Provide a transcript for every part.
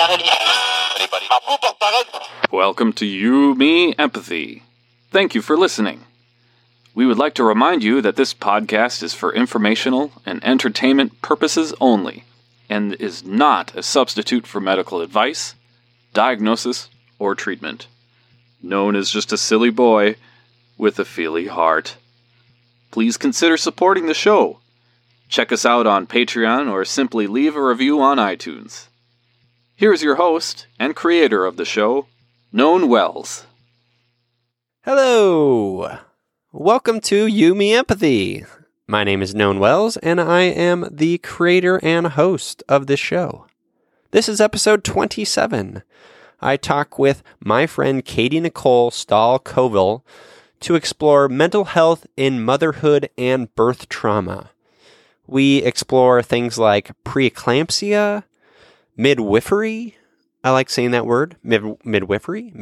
Welcome to You, Me, Empathy. Thank you for listening. We would like to remind you that this podcast is for informational and entertainment purposes only, and is not a substitute for medical advice, diagnosis, or treatment. Known as just a silly boy with a feely heart. Please consider supporting the show. Check us out on Patreon or simply leave a review on iTunes. Here's your host and creator of the show, Known Wells. Hello! Welcome to You, Me, Empathy. My name is Known Wells, and I am the creator and host of this show. This is episode 27. I talk with my friend Katie Nicole Stahl-Coville to explore mental health in motherhood and birth trauma. We explore things like preeclampsia, midwifery. I like saying that word. Midwifery.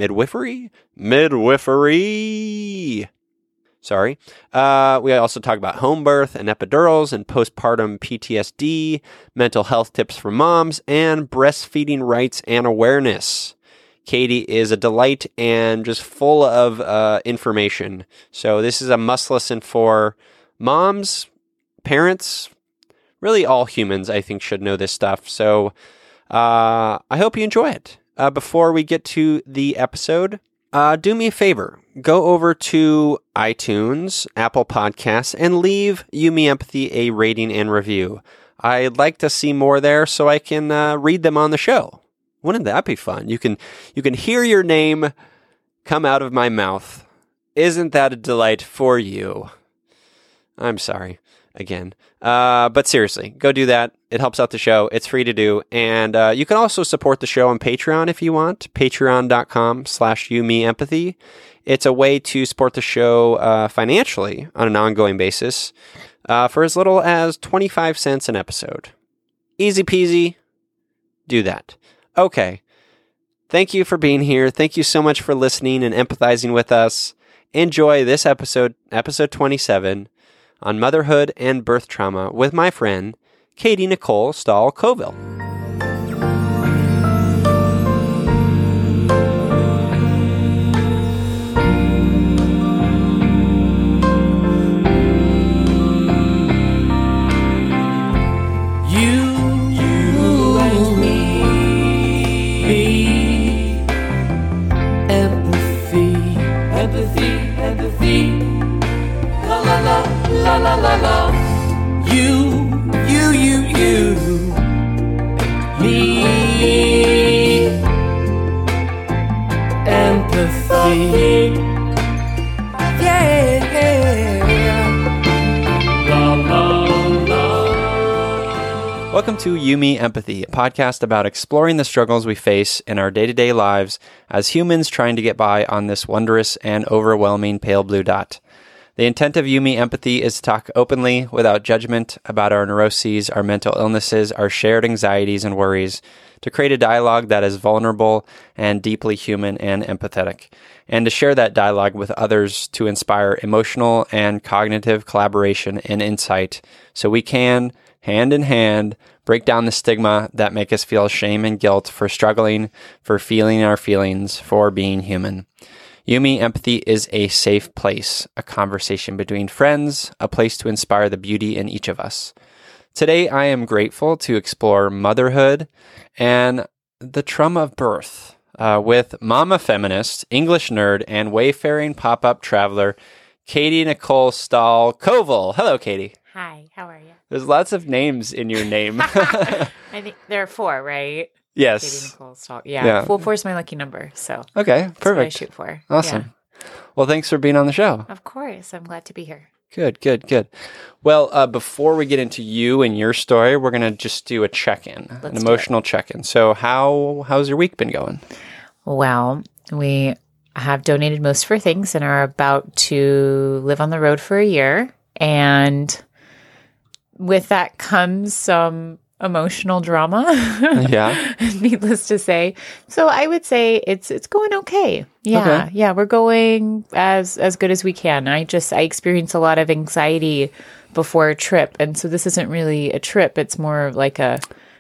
Sorry. We also talk about home birth and epidurals and postpartum PTSD, mental health tips for moms, and breastfeeding rights and awareness. Katie is a delight and just full of information. So this is a must listen for moms, parents, really all humans, I think, should know this stuff. So I hope you enjoy it. Before we get to the episode, do me a favor. Go over to iTunes, Apple Podcasts, and leave You, Me, Empathy a rating and review. I'd like to see more there so I can read them on the show. Wouldn't that be fun? You can hear your name come out of my mouth. Isn't that a delight for you? I'm sorry. Again. But seriously, go do that. It helps out the show. It's free to do. And you can also support the show on Patreon if you want. Patreon.com/YouMeEmpathy. It's a way to support the show financially on an ongoing basis for as little as 25 cents an episode. Easy peasy. Do that. Okay. Thank you for being here. Thank you so much for listening and empathizing with us. Enjoy this episode 27, on motherhood and birth trauma with my friend, Katie Nicole Stahl-Coville. La la la, you, me, empathy, yeah, la la la. Welcome to You, Me, Empathy, a podcast about exploring the struggles we face in our day-to-day lives as humans trying to get by on this wondrous and overwhelming pale blue dot. The intent of You, Me, Empathy is to talk openly, without judgment, about our neuroses, our mental illnesses, our shared anxieties and worries, to create a dialogue that is vulnerable and deeply human and empathetic, and to share that dialogue with others to inspire emotional and cognitive collaboration and insight so we can, hand in hand, break down the stigma that make us feel shame and guilt for struggling, for feeling our feelings, for being human. You, Me, Empathy is a safe place, a conversation between friends, a place to inspire the beauty in each of us. Today, I am grateful to explore motherhood and the trauma of birth with mama feminist, English nerd, and wayfaring pop-up traveler, Katie Nicole Stahl-Coville. Hello, Katie. Hi, how are you? There's lots of names in your name. I think there are 4, right? Yes. Katie Nicole Stahl. Yeah. 4 is my lucky number. So okay, that's perfect. what I shoot for. Awesome. Yeah. Well, thanks for being on the show. Of course. I'm glad to be here. Good. Well, before we get into you and your story, we're going to just do a check-in, an emotional check-in. So how's your week been going? Well, we have donated most of our things and are about to live on the road for a year. And with that comes some emotional drama. Yeah. Needless to say. So I would say it's going okay. Yeah. Okay. Yeah. We're going as good as we can. I experience a lot of anxiety before a trip. And so this isn't really a trip. It's more like a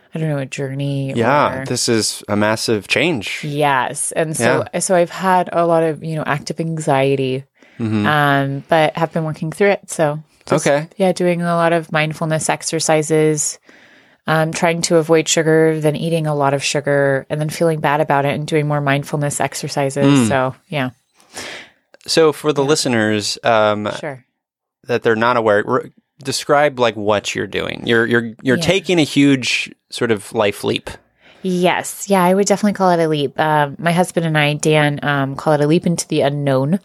I don't know, a journey. Yeah, or, this is a massive change. yes. And so I've had a lot of, active anxiety, but have been working through it. So doing a lot of mindfulness exercises, trying to avoid sugar, then eating a lot of sugar, and then feeling bad about it and doing more mindfulness exercises. So, yeah. So for the listeners Sure. that they're not aware, describe like what you're doing. You're taking a huge sort of life leap. Yes. Yeah, I would definitely call it a leap. My husband and I, Dan, call it a leap into the unknown.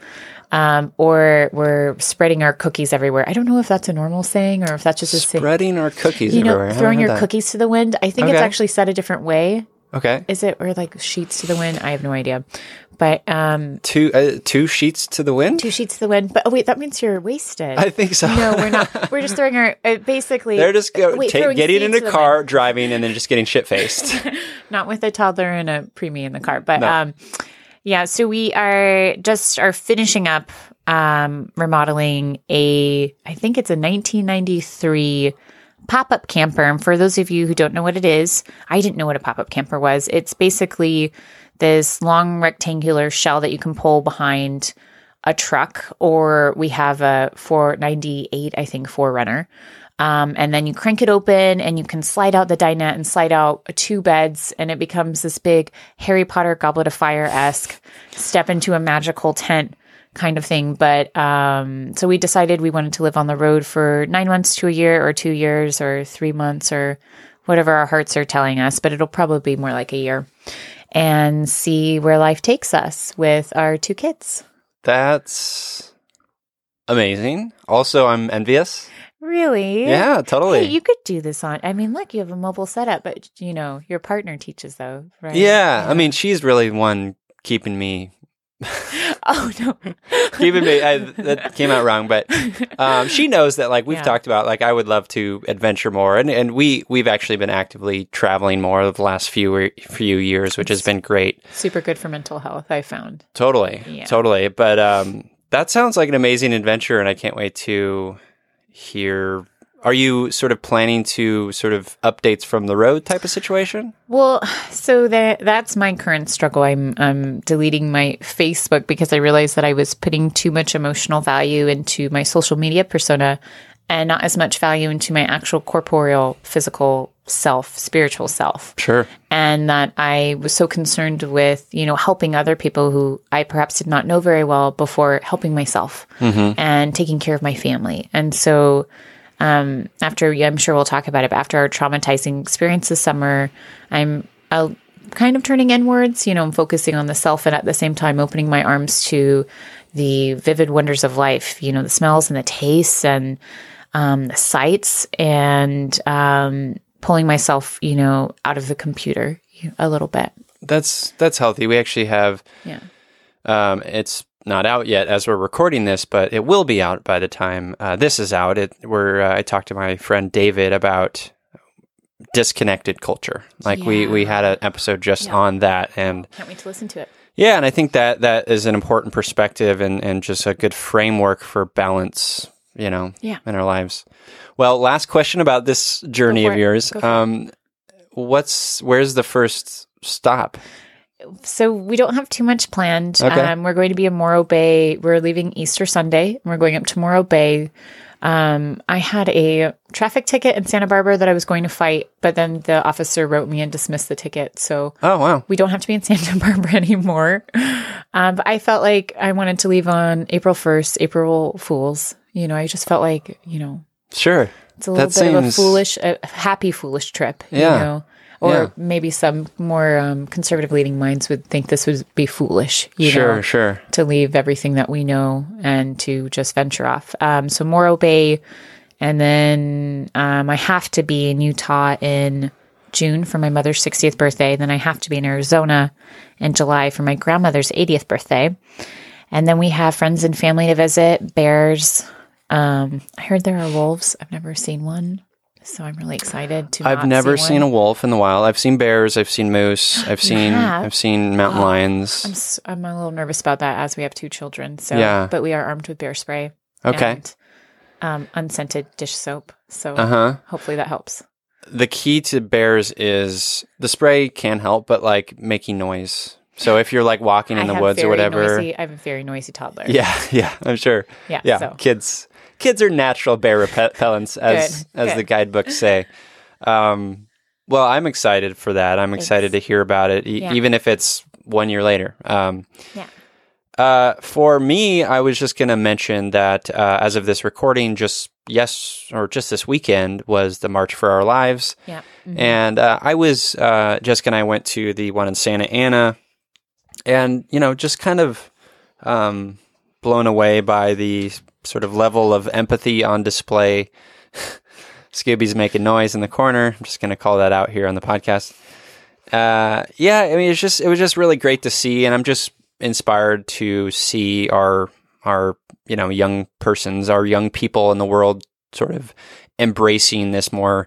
Or we're spreading our cookies everywhere. I don't know if that's a normal saying or if that's just a saying. Spreading our cookies everywhere. Throwing your cookies to the wind. I think it's actually said a different way. Okay. Is it, or like sheets to the wind? I have no idea. But two sheets to the wind? 2 sheets to the wind. But wait, that means you're wasted. I think so. No, we're not. We're just throwing our basically. They're just throwing getting in seeds a to the car, wind. driving, and then just getting shit faced. Not with a toddler and a preemie in the car, but No. yeah. So we are finishing up remodeling I think it's a 1993 pop-up camper. And for those of you who don't know what it is, I didn't know what a pop-up camper was. It's basically this long rectangular shell that you can pull behind a truck, or we have a 498, I think, 4Runner. And then you crank it open and you can slide out the dinette and slide out 2 beds, and it becomes this big Harry Potter Goblet of Fire-esque step into a magical tent kind of thing. But so we decided we wanted to live on the road for 9 months to a year, or 2 years, or 3 months, or whatever our hearts are telling us, but it'll probably be more like a year, and see where life takes us with our 2 kids. That's amazing. Also, I'm envious. Really? Yeah, totally. Hey, you could do this on. I mean, look, you have a mobile setup, but your partner teaches though, right? Yeah, I mean, she's really the one keeping me. Oh no, that came out wrong, but she knows that, like we've talked about, like I would love to adventure more, and we've actually been actively traveling more over the last few years, which has been great. Super good for mental health, I found. Totally. But that sounds like an amazing adventure, and I can't wait to hear. Are you sort of planning to sort of updates from the road type of situation? Well, so that's my current struggle. I'm deleting my Facebook because I realized that I was putting too much emotional value into my social media persona and not as much value into my actual corporeal, physical self, spiritual self. Sure. And that I was so concerned with, helping other people who I perhaps did not know very well before helping myself and taking care of my family. And so after, I'm sure we'll talk about it, but after our traumatizing experience this summer, I'm kind of turning inwards, I'm focusing on the self, and at the same time opening my arms to the vivid wonders of life, the smells and the tastes and the sights, and pulling myself, out of the computer a little bit. That's healthy. We actually have, it's not out yet as we're recording this, but it will be out by the time this is out. I talked to my friend David about disconnected culture. We had an episode just on that, and can't wait to listen to it. Yeah, and I think that is an important perspective and just a good framework for balance, in our lives. Well, last question about this journey of yours. Where's the first stop? So we don't have too much planned. Okay. We're going to be in Morro Bay. We're leaving Easter Sunday, and we're going up to Morro Bay. I had a traffic ticket in Santa Barbara that I was going to fight, but then the officer wrote me and dismissed the ticket. So we don't have to be in Santa Barbara anymore. But I felt like I wanted to leave on April 1st, April Fools. I just felt like, Sure. It's a little bit of a happy foolish trip, Or maybe some more conservative leading minds would think this would be foolish, Sure. to leave everything that we know and to just venture off. So Morro Bay, and then I have to be in Utah in June for my mother's 60th birthday. Then I have to be in Arizona in July for my grandmother's 80th birthday. And then we have friends and family to visit, bears. I heard there are wolves. I've never seen one. So I'm really excited to. I've never seen a wolf in the wild. I've seen bears. I've seen moose. I've seen mountain lions. I'm a little nervous about that as we have 2 children. So, but we are armed with bear spray. Okay. And unscented dish soap. So hopefully that helps. the key to bears is the spray can help, but like making noise. So if you're like walking in the woods or whatever, I have a very noisy toddler. yeah, I'm sure. Yeah, so. Kids are natural bear repellents, as Good. the guidebooks say. Well, I'm excited for that. I'm excited to hear about it, even if it's 1 year later. For me, I was just going to mention that as of this recording, just this weekend was the March for Our Lives. Yeah. Mm-hmm. And Jessica and I went to the one in Santa Ana, and, just kind of blown away by the sort of level of empathy on display. Scooby's making noise in the corner. I'm just going to call that out here on the podcast. It was just really great to see, and I'm just inspired to see our young persons, our young people in the world sort of embracing this more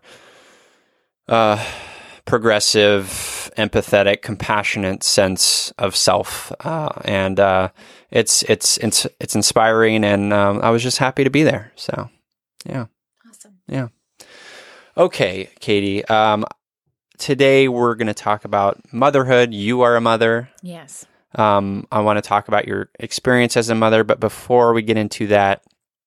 progressive, empathetic, compassionate sense of self, and it's inspiring, and I was just happy to be there. So, yeah, awesome, yeah. Okay, Katie. Today we're going to talk about motherhood. You are a mother. Yes. I want to talk about your experience as a mother, but before we get into that,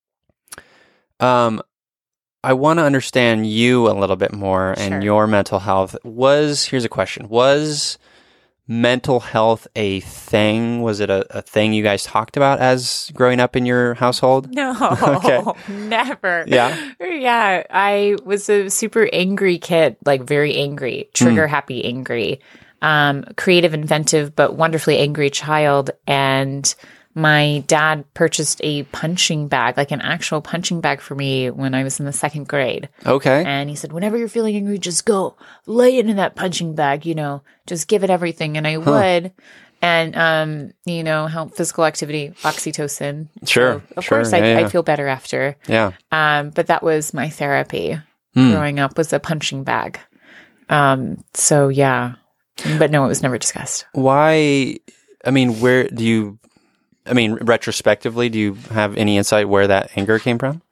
I want to understand you a little bit more and your mental health. Here's a question. Was mental health a thing? Was it a thing you guys talked about as growing up in your household? No, never. Yeah? Yeah, I was a super angry kid, like very angry, trigger happy angry, creative, inventive, but wonderfully angry child. And my dad purchased a punching bag, like an actual punching bag for me when I was in the 2nd grade. Okay. And he said, whenever you're feeling angry, just go lay it in that punching bag, just give it everything. And I would. And, help physical activity, oxytocin. Sure. So, of course, I'd feel better after. Yeah. But that was my therapy growing up, was a punching bag. So, yeah. But no, it was never discussed. Why? I mean, retrospectively, do you have any insight where that anger came from?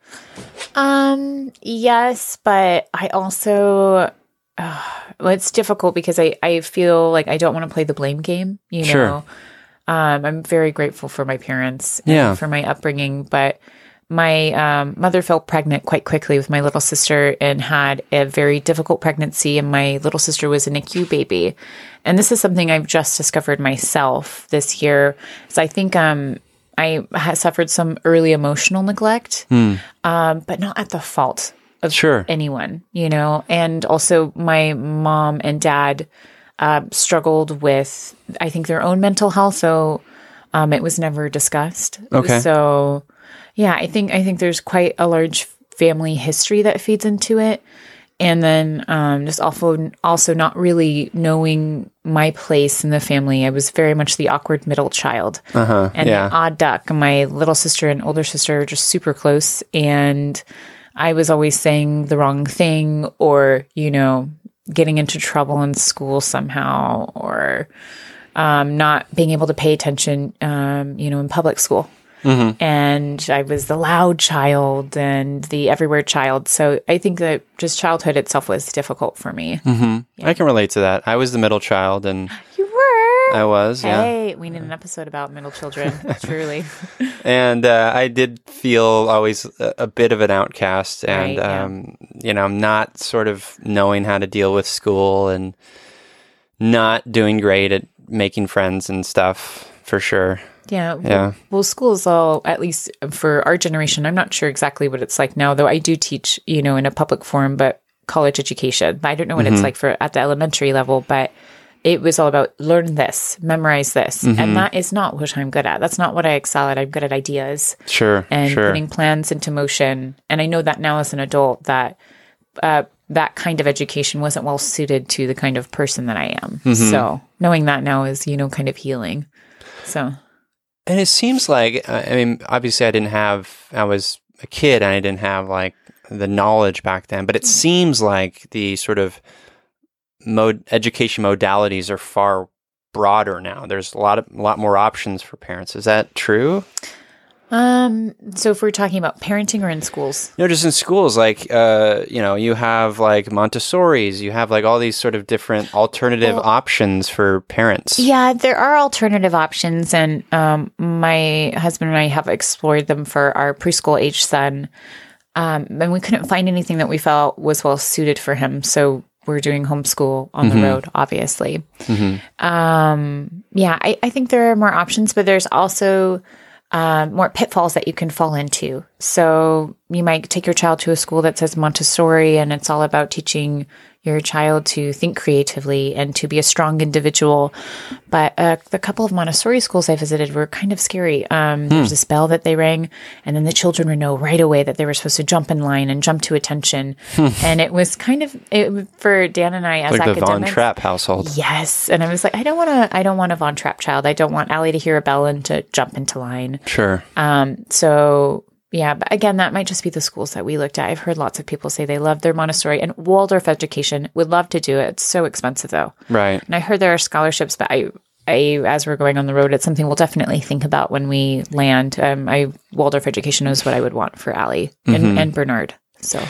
Yes, but I also, it's difficult because I feel like I don't want to play the blame game, Sure. I'm very grateful for my parents and for my upbringing, but my mother fell pregnant quite quickly with my little sister and had a very difficult pregnancy, and my little sister was a NICU baby. And this is something I've just discovered myself this year. So I think I had suffered some early emotional neglect, but not at the fault of anyone, And also my mom and dad struggled with, I think, their own mental health. So it was never discussed. Okay. So yeah, I think there's quite a large family history that feeds into it. And then just also not really knowing my place in the family. I was very much the awkward middle child and the odd duck. My little sister and older sister are just super close. And I was always saying the wrong thing or, getting into trouble in school somehow or not being able to pay attention, in public school. Mm-hmm. And I was the loud child and the everywhere child. So I think that just childhood itself was difficult for me. Mm-hmm. Yeah. I can relate to that. I was the middle child, and you were. I was. Hey, we need an episode about middle children. Truly. And I did feel always a bit of an outcast, and not sort of knowing how to deal with school and not doing great at making friends and stuff for sure. Yeah. Well, schools all, at least for our generation, I'm not sure exactly what it's like now, though I do teach, in a public forum, but college education. I don't know what it's like at the elementary level, but it was all about learn this, memorize this. And that is not what I'm good at. That's not what I excel at. I'm good at ideas. Sure. And putting plans into motion. And I know that now as an adult that that kind of education wasn't well suited to the kind of person that I am. So knowing that now is, kind of healing. So... And it seems like, obviously I was a kid and I didn't have like the knowledge back then, but it seems like the sort of education modalities are far broader now. There's a lot more options for parents. Is that true? So if we're talking about parenting or in schools? No, just in schools, like, you have like Montessori's, you have like all these sort of different alternative options for parents. Yeah, there are alternative options, and my husband and I have explored them for our preschool age son, and we couldn't find anything that we felt was well suited for him. So we're doing homeschool on the road, obviously. I think there are more options, but there's also more pitfalls that you can fall into. So you might take your child to a school that says Montessori, and it's all about teaching your child to think creatively and to be a strong individual. But the couple of Montessori schools I visited were kind of scary. There was this bell that they rang, and then the children would know right away that they were supposed to jump in line and jump to attention. And it was kind of, for Dan and I as like academics. the Von Trapp household. Yes. And I was like, I don't want a Von Trapp child. I don't want Allie to hear a bell and to jump into line. Sure. So yeah, but again, that might just be the schools that we looked at. I've heard lots of people say they love their Montessori, and Waldorf education would love to do it. It's so expensive though. Right. And I heard there are scholarships, but I as we're going on the road, it's something we'll definitely think about when we land. Waldorf education is what I would want for Allie and Bernard. So,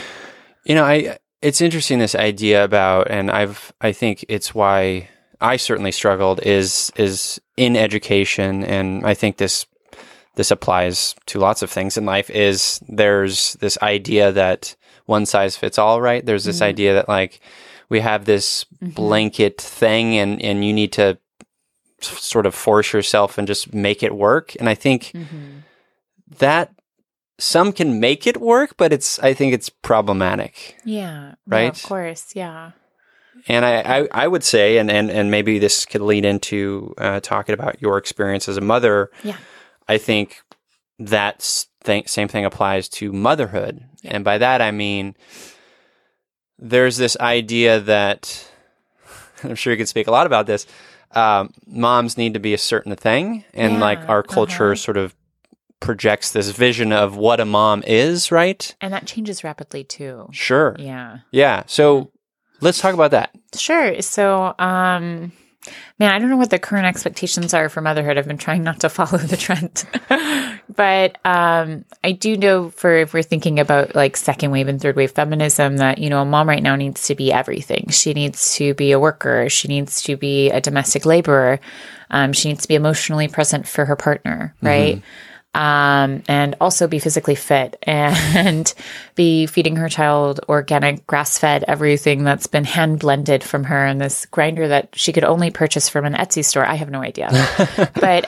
it's interesting, this idea about, and I think it's why I certainly struggled is in education. And I think this applies to lots of things in life, is there's this idea that one size fits all, right? There's this idea that like we have this blanket thing and you need to sort of force yourself and just make it work. And I think that some can make it work, but I think it's problematic. Yeah. Right? Yeah, of course. Yeah. And I would say, and maybe this could lead into talking about your experience as a mother. Yeah. I think that same thing applies to motherhood. Yeah. And by that, I mean, there's this idea that, I'm sure you could speak a lot about this, moms need to be a certain thing. And like our culture sort of projects this vision of what a mom is, right? And that changes rapidly too. Sure. Yeah. Yeah. So let's talk about that. Sure. So, man, I don't know what the current expectations are for motherhood. I've been trying not to follow the trend. But I do know, if we're thinking about like second wave and third wave feminism, that, a mom right now needs to be everything. She needs to be a worker. She needs to be a domestic laborer. She needs to be emotionally present for her partner, right? And also be physically fit and be feeding her child organic, grass-fed everything that's been hand blended from her in this grinder that she could only purchase from an Etsy store. I have no idea. But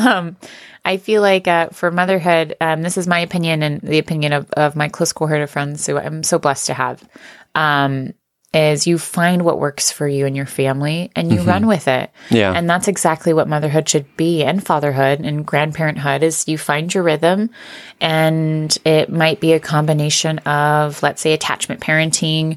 I feel like for motherhood, this is my opinion and the opinion of my close cohort of friends who I'm so blessed to have, is you find what works for you and your family and you run with it. Yeah. And that's exactly what motherhood should be, and fatherhood and grandparenthood, is you find your rhythm. And it might be a combination of, let's say, attachment parenting,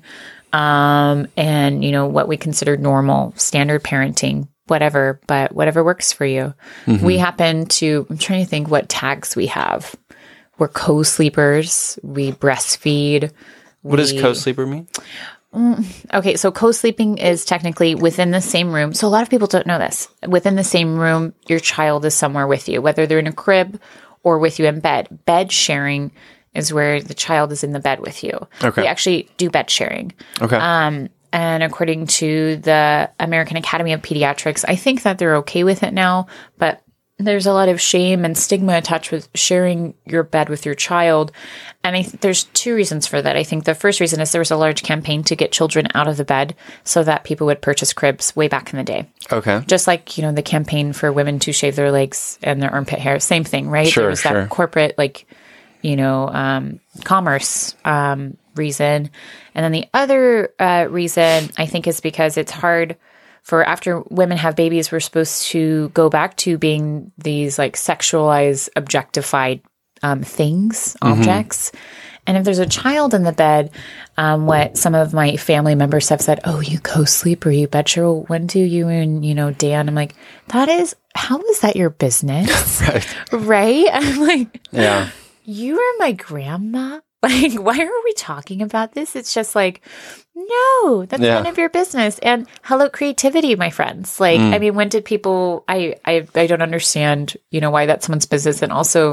and, what we consider normal, standard parenting, whatever works for you. We happen to, I'm trying to think what tags we have. We're co-sleepers. We breastfeed. What does co-sleeper mean? Okay, so co-sleeping is technically within the same room. So a lot of people don't know this. Within the same room, your child is somewhere with you, whether they're in a crib or with you in bed. Bed sharing is where the child is in the bed with you. Okay. We actually do bed sharing. Okay. And according to the American Academy of Pediatrics, I think that they're okay with it now, but there's a lot of shame and stigma attached with sharing your bed with your child. And there's two reasons for that. I think the first reason is there was a large campaign to get children out of the bed so that people would purchase cribs way back in the day. Okay. Just like, the campaign for women to shave their legs and their armpit hair. Same thing, right? Sure, there was that corporate, commerce reason. And then the other reason, I think, is because it's hard for after women have babies, we're supposed to go back to being these like sexualized, objectified things, objects. And if there's a child in the bed, what some of my family members have said, oh, you co-sleep or you bed share, when do you and, Dan? I'm like, how is that your business? Right? I'm like, yeah, you are my grandma. Like, why are we talking about this? It's just like, no, that's none of your business. And hello, creativity, my friends. Like, I mean, when did people, I don't understand, why that's someone's business. And also,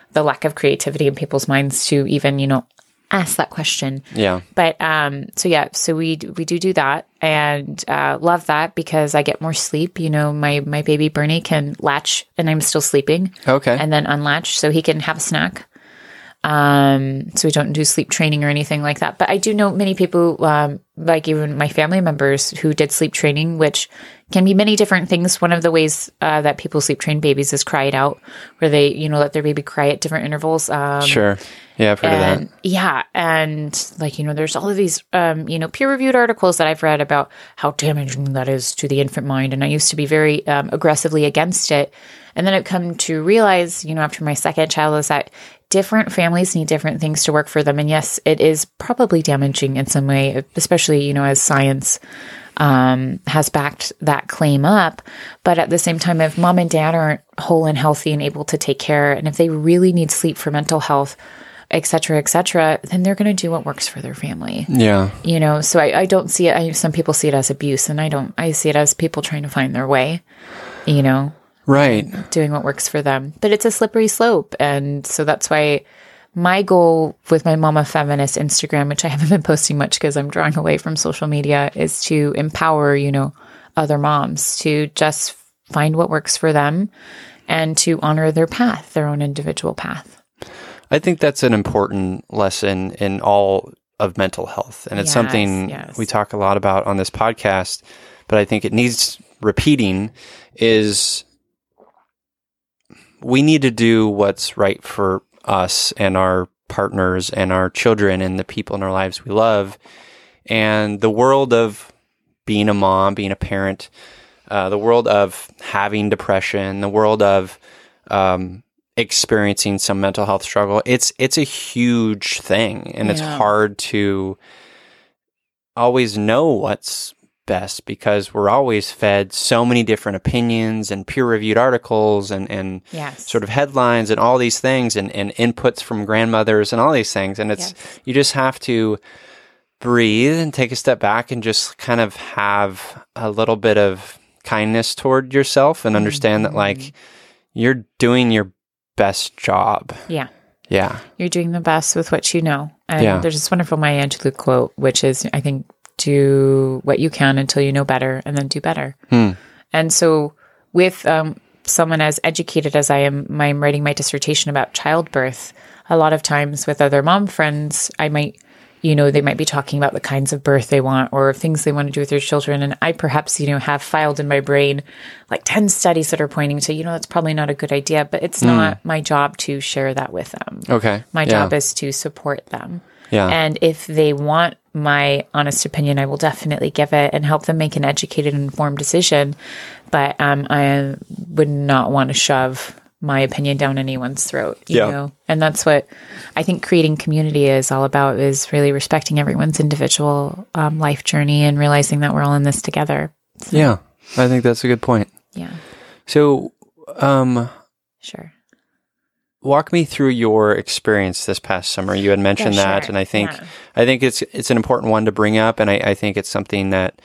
the lack of creativity in people's minds to even, ask that question. Yeah. But so we do that, and love that because I get more sleep. My baby Bernie can latch and I'm still sleeping. Okay. And then unlatch so he can have a snack. So we don't do sleep training or anything like that. But I do know many people, like even my family members who did sleep training, which can be many different things. One of the ways that people sleep train babies is cry it out, where they, let their baby cry at different intervals. Sure. Yeah, I've heard of that. Yeah. And there's all of these, peer-reviewed articles that I've read about how damaging that is to the infant mind. And I used to be very aggressively against it. And then I've come to realize, after my second child, is that different families need different things to work for them. And yes, it is probably damaging in some way, especially, as science has backed that claim up. But at the same time, if mom and dad aren't whole and healthy and able to take care, and if they really need sleep for mental health, et cetera, then they're going to do what works for their family. Yeah. So I don't see it. Some people see it as abuse, and I see it as people trying to find their way, Right. doing what works for them. But it's a slippery slope. And so that's why my goal with my Mama Feminist Instagram, which I haven't been posting much because I'm drawing away from social media, is to empower, other moms to just find what works for them and to honor their path, their own individual path. I think that's an important lesson in all of mental health. And it's something we talk a lot about on this podcast, but I think it needs repeating is we need to do what's right for us and our partners and our children and the people in our lives we love. And the world of being a mom, being a parent, the world of having depression, the world of experiencing some mental health struggle, it's a huge thing. And it's hard to always know what's best because we're always fed so many different opinions and peer-reviewed articles and sort of headlines and all these things and inputs from grandmothers and all these things. And it's you just have to breathe and take a step back and just kind of have a little bit of kindness toward yourself and understand that you're doing your best job. Yeah. Yeah. You're doing the best with what you know. And there's this wonderful Maya Angelou quote, which is, I think, do what you can until you know better and then do better. And so with someone as educated as I am, I'm writing my dissertation about childbirth. A lot of times with other mom friends, I might, they might be talking about the kinds of birth they want or things they want to do with their children. And I perhaps, have filed in my brain like 10 studies that are pointing to, that's probably not a good idea, but it's not my job to share that with them. Okay. My job is to support them. Yeah. And if they want my honest opinion, I will definitely give it and help them make an educated and informed decision. But I would not want to shove my opinion down anyone's throat, you know? And that's what I think creating community is all about, is really respecting everyone's individual life journey and realizing that we're all in this together. So, yeah, I think that's a good point. Yeah. So, sure. Walk me through your experience this past summer. You had mentioned that, and I think it's an important one to bring up, and I think it's something that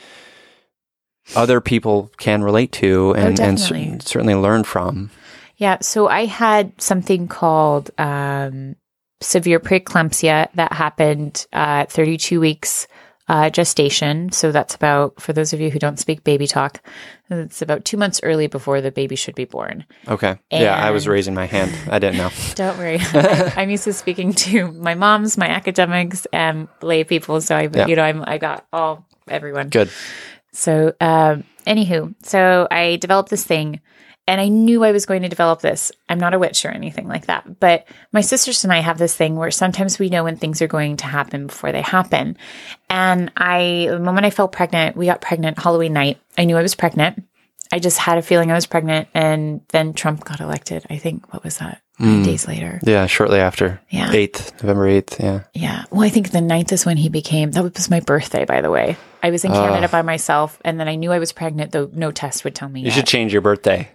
other people can relate to and certainly learn from. Yeah, so I had something called severe preeclampsia that happened at 32 weeks gestation. So that's about, for those of you who don't speak baby talk, it's about 2 months early before the baby should be born. Okay. Yeah, I was raising my hand. I didn't know. Don't worry. I'm used to speaking to my moms, my academics, and lay people. So I got everyone. Good. So, anywho, so I developed this thing. And I knew I was going to develop this. I'm not a witch or anything like that. But my sisters and I have this thing where sometimes we know when things are going to happen before they happen. And the moment I felt pregnant, we got pregnant Halloween night. I knew I was pregnant. I just had a feeling I was pregnant. And then Trump got elected. I think, what was that? 9 days later. Yeah, shortly after. Yeah. November 8th. Yeah. Yeah. Well, I think the 9th is when he became, that was my birthday, by the way. I was in Canada by myself, and then I knew I was pregnant, though no test would tell me You should change your birthday.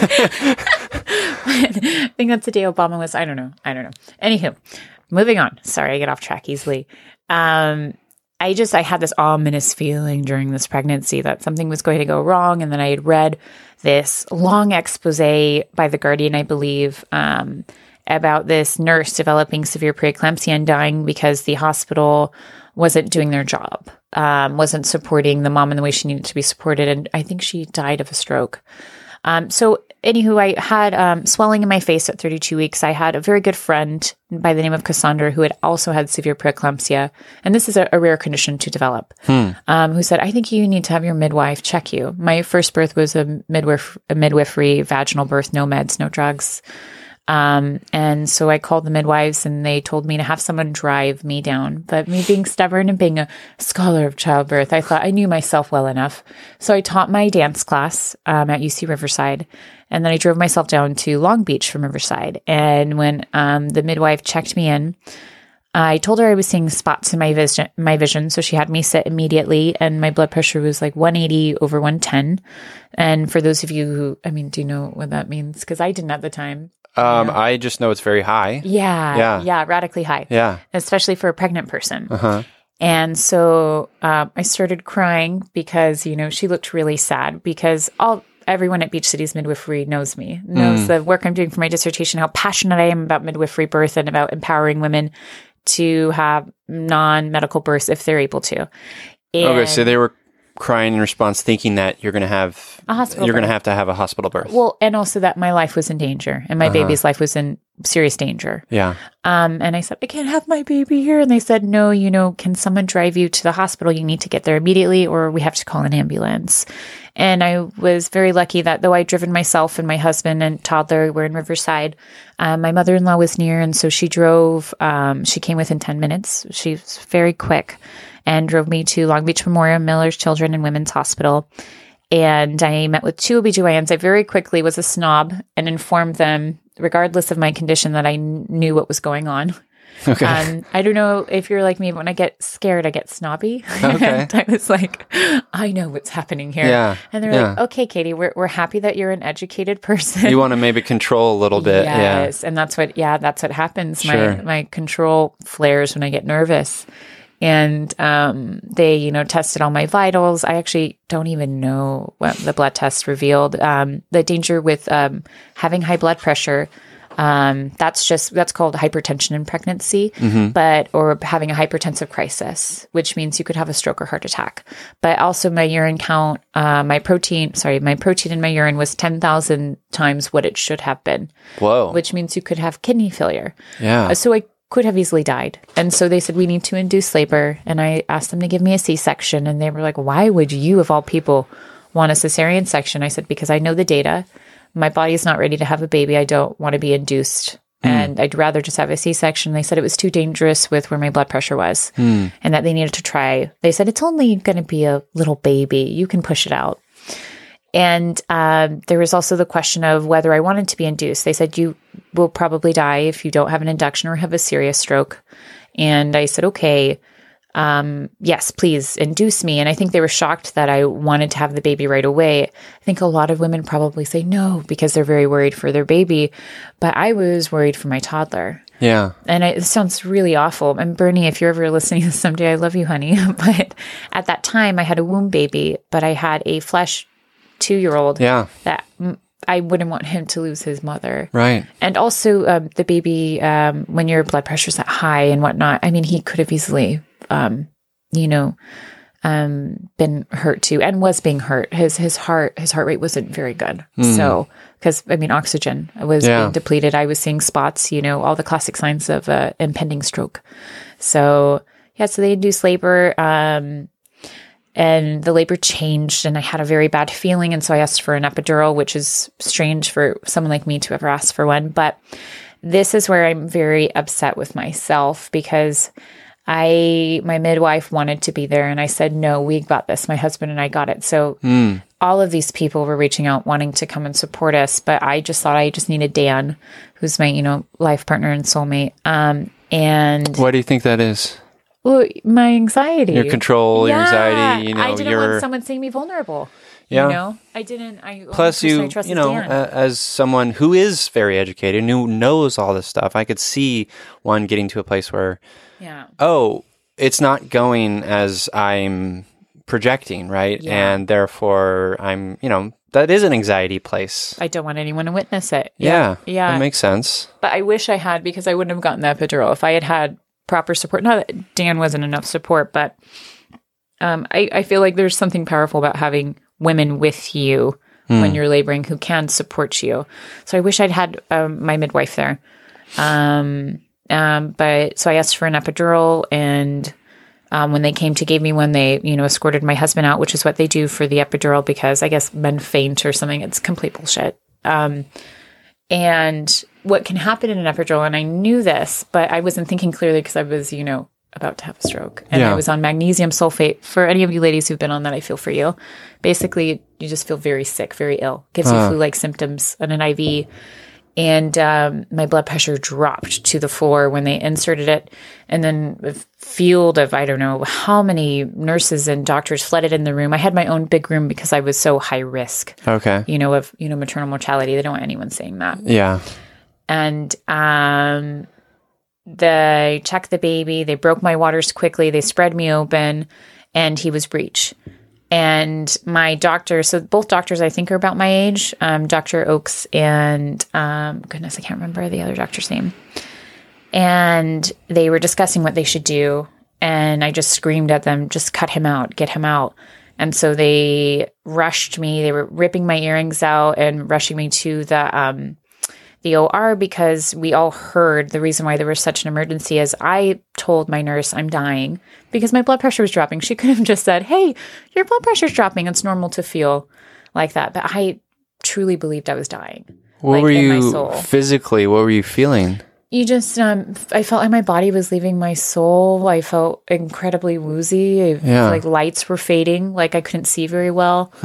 I think that's the day Obama was, I don't know. Anywho, moving on. Sorry, I get off track easily. I had this ominous feeling during this pregnancy that something was going to go wrong. And then I had read this long expose by The Guardian, I believe. And about this nurse developing severe preeclampsia and dying because the hospital wasn't doing their job, wasn't supporting the mom in the way she needed to be supported. And I think she died of a stroke. So anywho, I had swelling in my face at 32 weeks. I had a very good friend by the name of Cassandra who had also had severe preeclampsia. And this is a rare condition to develop, who said, I think you need to have your midwife check you. My first birth was a midwifery vaginal birth, no meds, no drugs. And so I called the midwives and they told me to have someone drive me down. But me being stubborn and being a scholar of childbirth, I thought I knew myself well enough. So I taught my dance class at UC Riverside. And then I drove myself down to Long Beach from Riverside. And when the midwife checked me in, I told her I was seeing spots in my vision. So she had me sit immediately and my blood pressure was like 180 over 110. And for those of you who, do you know what that means? Because I didn't at the time. I just know it's very high. Yeah, radically high. Yeah. Especially for a pregnant person. And so I started crying because, she looked really sad because everyone at Beach Cities Midwifery knows me, knows the work I'm doing for my dissertation, how passionate I am about midwifery birth and about empowering women to have non-medical births if they're able to. Okay, so they were crying in response, thinking that you're going to have a hospital you're going to have a hospital birth. Well, and also that my life was in danger and my baby's life was in serious danger. Yeah. And I said, I can't have my baby here. And they said, no, can someone drive you to the hospital? You need to get there immediately or we have to call an ambulance. And I was very lucky that though I'd driven myself and my husband and toddler were in Riverside, my mother-in-law was near. And so she drove, she came within 10 minutes. She was very quick and drove me to Long Beach Memorial Miller's Children and Women's Hospital. And I met with two OBGYNs. I very quickly was a snob and informed them, regardless of my condition, that I knew what was going on. Okay. I don't know if you're like me, but when I get scared, I get snobby. Okay. And I was like, I know what's happening here. Yeah. And they're like, okay, Katie, we're happy that you're an educated person. You want to maybe control a little bit. Yes. And that's what happens. Sure. My control flares when I get nervous. And they, tested all my vitals. I actually don't even know what the blood test revealed. The danger with having high blood pressure, that's called hypertension in pregnancy, or having a hypertensive crisis, which means you could have a stroke or heart attack. But also my urine count, my protein in my urine was 10,000 times what it should have been. Whoa. Which means you could have kidney failure. Yeah. So I could have easily died. And so they said, we need to induce labor. And I asked them to give me a C-section. And they were like, why would you, of all people, want a cesarean section? I said, because I know the data. My body is not ready to have a baby. I don't want to be induced. And I'd rather just have a C-section. They said it was too dangerous with where my blood pressure was and that they needed to try. They said, it's only going to be a little baby. You can push it out. And there was also the question of whether I wanted to be induced. They said, you will probably die if you don't have an induction or have a serious stroke. And I said, okay, yes, please induce me. And I think they were shocked that I wanted to have the baby right away. I think a lot of women probably say no because they're very worried for their baby. But I was worried for my toddler. Yeah. And it sounds really awful. And Bernie, if you're ever listening to this someday, I love you, honey. But at that time, I had a womb baby, but I had a flesh 2-year-old that I wouldn't want him to lose his mother. Right. And also the baby, when your blood pressure's that high and whatnot, he could have easily, been hurt too and was being hurt. His heart rate wasn't very good. So, because oxygen was being depleted. I was seeing spots, all the classic signs of impending stroke. So so they induced labor, and the labor changed and I had a very bad feeling. And so I asked for an epidural, which is strange for someone like me to ever ask for one. But this is where I'm very upset with myself because my midwife wanted to be there and I said, no, we got this. My husband and I got it. So all of these people were reaching out, wanting to come and support us. But I just thought I just needed Dan, who's my, life partner and soulmate. And why do you think that is? Well, my anxiety. Your control, your anxiety, I didn't want someone seeing me vulnerable. Yeah. I didn't. Plus, as someone who is very educated and who knows all this stuff, I could see one getting to a place where, it's not going as I'm projecting, right? Yeah. And therefore I'm, that is an anxiety place. I don't want anyone to witness it. Yeah. Yeah. That makes sense. But I wish I had, because I wouldn't have gotten the epidural if I had had proper support. Not that Dan wasn't enough support, but I feel like there's something powerful about having women with you when you're laboring who can support you. So I wish I'd had my midwife there. But so I asked for an epidural, and when they came to give me one, they, escorted my husband out, which is what they do for the epidural, because I guess men faint or something. It's complete bullshit. And what can happen in an epidural, and I knew this, but I wasn't thinking clearly because I was, about to have a stroke. And I was on magnesium sulfate. For any of you ladies who've been on that, I feel for you. Basically, you just feel very sick, very ill. Gives you flu-like symptoms and an IV. And my blood pressure dropped to the floor when they inserted it. And then a field of, I don't know how many nurses and doctors flooded in the room. I had my own big room because I was so high risk. Okay. Of maternal mortality. They don't want anyone saying that. Yeah. And they checked the baby. They broke my waters quickly. They spread me open, and he was breech. And my doctor, so both doctors I think are about my age, Dr. Oakes and, goodness, I can't remember the other doctor's name. And they were discussing what they should do. And I just screamed at them, just cut him out, get him out. And so they rushed me. They were ripping my earrings out and rushing me to the OR, because we all heard the reason why there was such an emergency is I told my nurse I'm dying because my blood pressure was dropping. She could have just said, hey, your blood pressure's dropping. It's normal to feel like that. But I truly believed I was dying. What were in my you soul. Physically? What were you feeling? You just, I felt like my body was leaving my soul. I felt incredibly woozy. Like lights were fading. Like I couldn't see very well.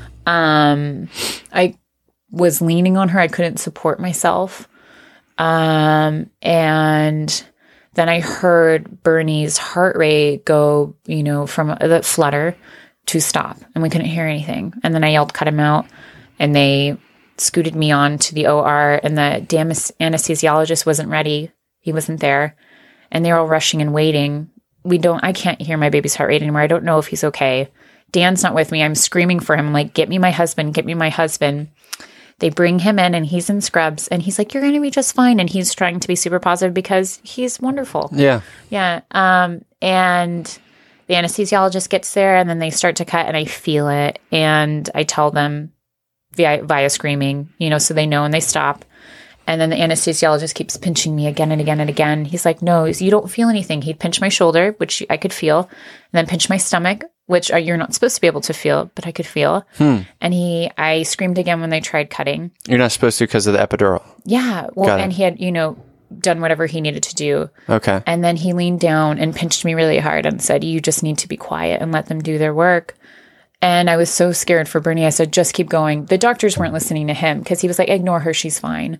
I was leaning on her. I couldn't support myself. And then I heard Bernie's heart rate go, from the flutter to stop, and we couldn't hear anything. And then I yelled, cut him out. And they scooted me on to the OR, and the damn anesthesiologist wasn't ready. He wasn't there. And they were all rushing and waiting. I can't hear my baby's heart rate anymore. I don't know if he's okay. Dan's not with me. I'm screaming for him. I'm like, get me my husband, get me my husband. They bring him in, and he's in scrubs, and he's like, you're going to be just fine. And he's trying to be super positive because he's wonderful. Yeah. Yeah. And the anesthesiologist gets there, and then they start to cut, and I feel it. And I tell them via screaming, so they know, and they stop. And then the anesthesiologist keeps pinching me again and again and again. He's like, no, you don't feel anything. He'd pinch my shoulder, which I could feel, and then pinch my stomach, which you're not supposed to be able to feel, but I could feel. And I screamed again when they tried cutting. You're not supposed to because of the epidural. Yeah. Well, and he had, done whatever he needed to do. Okay. And then he leaned down and pinched me really hard and said, you just need to be quiet and let them do their work. And I was so scared for Bernie. I said, just keep going. The doctors weren't listening to him because he was like, ignore her. She's fine.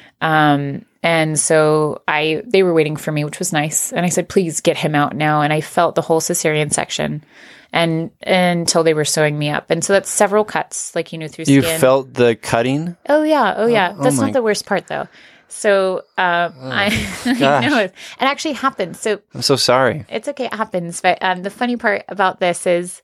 And so they were waiting for me, which was nice. And I said, please get him out now. And I felt the whole cesarean section and until they were sewing me up. And so that's several cuts, through skin. You felt the cutting? Oh yeah. Oh yeah. That's not the worst part though. So, I know it actually happened. So I'm so sorry. It's okay. It happens. But, the funny part about this is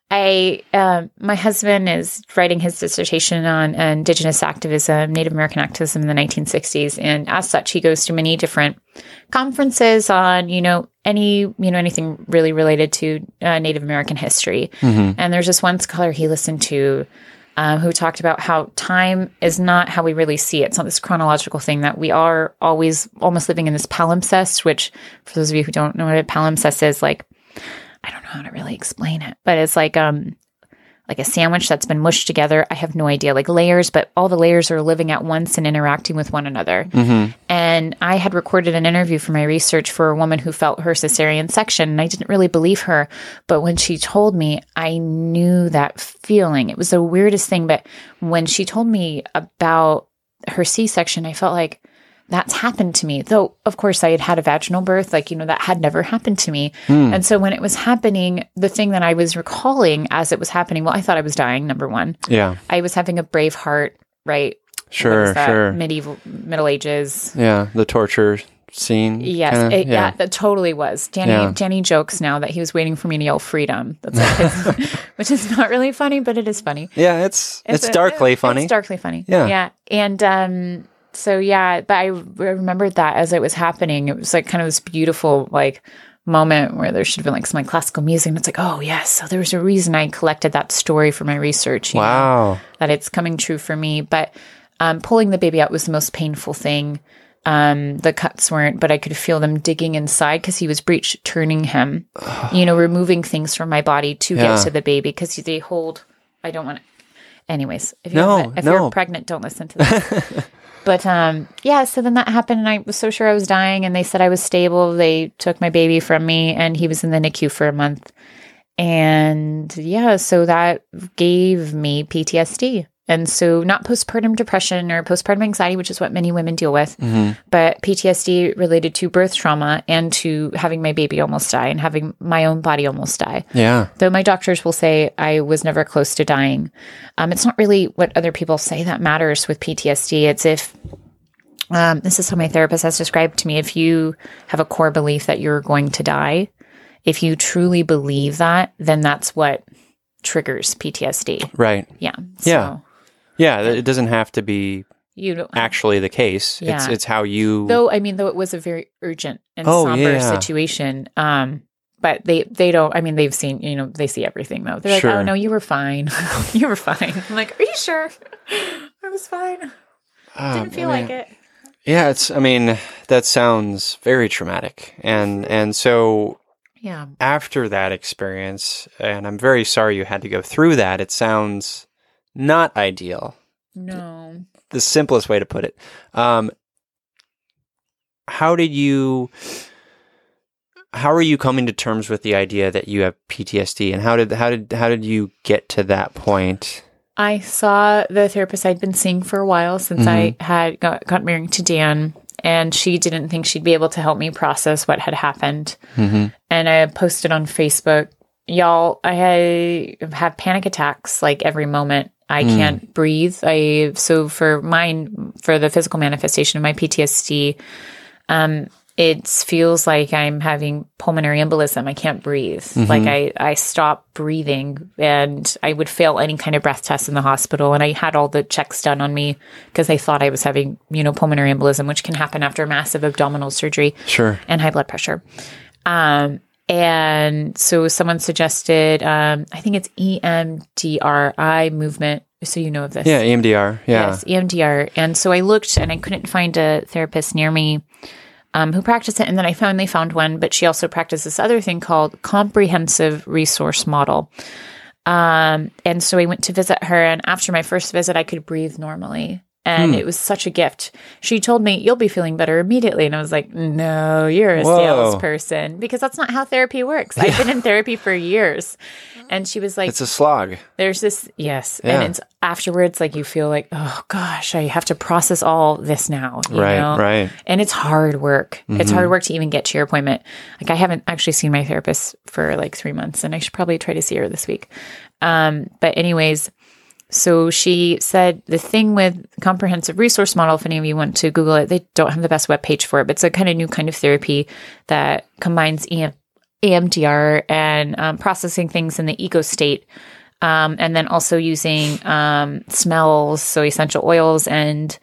my husband is writing his dissertation on Indigenous activism, Native American activism in the 1960s. And as such, he goes to many different conferences on, anything really related to Native American history. And there's this one scholar he listened to who talked about how time is not how we really see it. It's not this chronological thing, that we are always almost living in this palimpsest, which for those of you who don't know what a palimpsest is, I don't know how to really explain it, but it's like a sandwich that's been mushed together. I have no idea, layers, but all the layers are living at once and interacting with one another. And I had recorded an interview for my research for a woman who felt her cesarean section, and I didn't really believe her. But when she told me, I knew that feeling. It was the weirdest thing. But when she told me about her C-section, I felt like, that's happened to me. Though, of course, I had had a vaginal birth, that had never happened to me. And so when it was happening, the thing that I was recalling as it was happening, well, I thought I was dying, number one. Yeah. I was having a brave heart, right? Sure. Middle ages. Yeah, the torture scene. Yes, kinda? yeah, that totally was. Danny jokes now that he was waiting for me to yell freedom. That's like which is not really funny, but it is funny. Yeah, it's darkly funny. It's darkly funny. Yeah. Yeah. And so yeah, but I remembered that as it was happening. It was like kind of this beautiful like moment where there should have been like some like classical music. And it's like, oh yes, so there was a reason I collected that story for my research. You know, that it's coming true for me. But pulling the baby out was the most painful thing. The cuts weren't, but I could feel them digging inside because he was breech turning him, removing things from my body to get to the baby because they hold. I don't want to. Anyways, if you're pregnant, don't listen to this. But so then that happened, and I was so sure I was dying, and they said I was stable. They took my baby from me, and he was in the NICU for a month. And so that gave me PTSD. And so not postpartum depression or postpartum anxiety, which is what many women deal with, but PTSD related to birth trauma and to having my baby almost die and having my own body almost die. Yeah. Though my doctors will say I was never close to dying. It's not really what other people say that matters with PTSD. It's if, this is how my therapist has described to me, if you have a core belief that you're going to die, if you truly believe that, then that's what triggers PTSD. Right. Yeah. So, yeah, it doesn't have to be actually the case. Yeah. It's how you... Though it was a very urgent and somber situation. But they don't, they've seen, they see everything though. They're like, oh no, you were fine. You were fine. I'm like, are you sure? I was fine. Didn't feel like it. Yeah, that sounds very traumatic. And so... Yeah. After that experience, and I'm very sorry you had to go through that, it sounds not ideal. No. The simplest way to put it. How are you coming to terms with the idea that you have PTSD, and how did you get to that point? I saw the therapist I'd been seeing for a while since I had got married to Dan. And she didn't think she'd be able to help me process what had happened. And I posted on Facebook, y'all, I have panic attacks like every moment. I can't breathe. So for the physical manifestation of my PTSD, it feels like I'm having pulmonary embolism. I can't breathe. Like I stop breathing, and I would fail any kind of breath test in the hospital. And I had all the checks done on me because they thought I was having, pulmonary embolism, which can happen after massive abdominal surgery. Sure. And high blood pressure. And so someone suggested, I think it's EMDR movement. So you know of this. Yeah, EMDR. Yeah. Yes, EMDR. And so I looked, and I couldn't find a therapist near me who practiced it. And then I finally found one, but she also practiced this other thing called comprehensive resource model. And so I went to visit her, and after my first visit, I could breathe normally. And it was such a gift. She told me, you'll be feeling better immediately. And I was like, no, you're a salesperson, because that's not how therapy works. I've been in therapy for years. And she was like, it's a slog. There's this, yes. Yeah. And it's afterwards, like you feel like, oh gosh, I have to process all this now. You know? Right. And it's hard work. It's hard work to even get to your appointment. Like I haven't actually seen my therapist for like 3 months, and I should probably try to see her this week. But anyways, so she said the thing with comprehensive resource model, if any of you want to Google it, they don't have the best webpage for it, but it's a kind of new kind of therapy that combines EMDR and processing things in the ego state, and then also using smells, so essential oils, and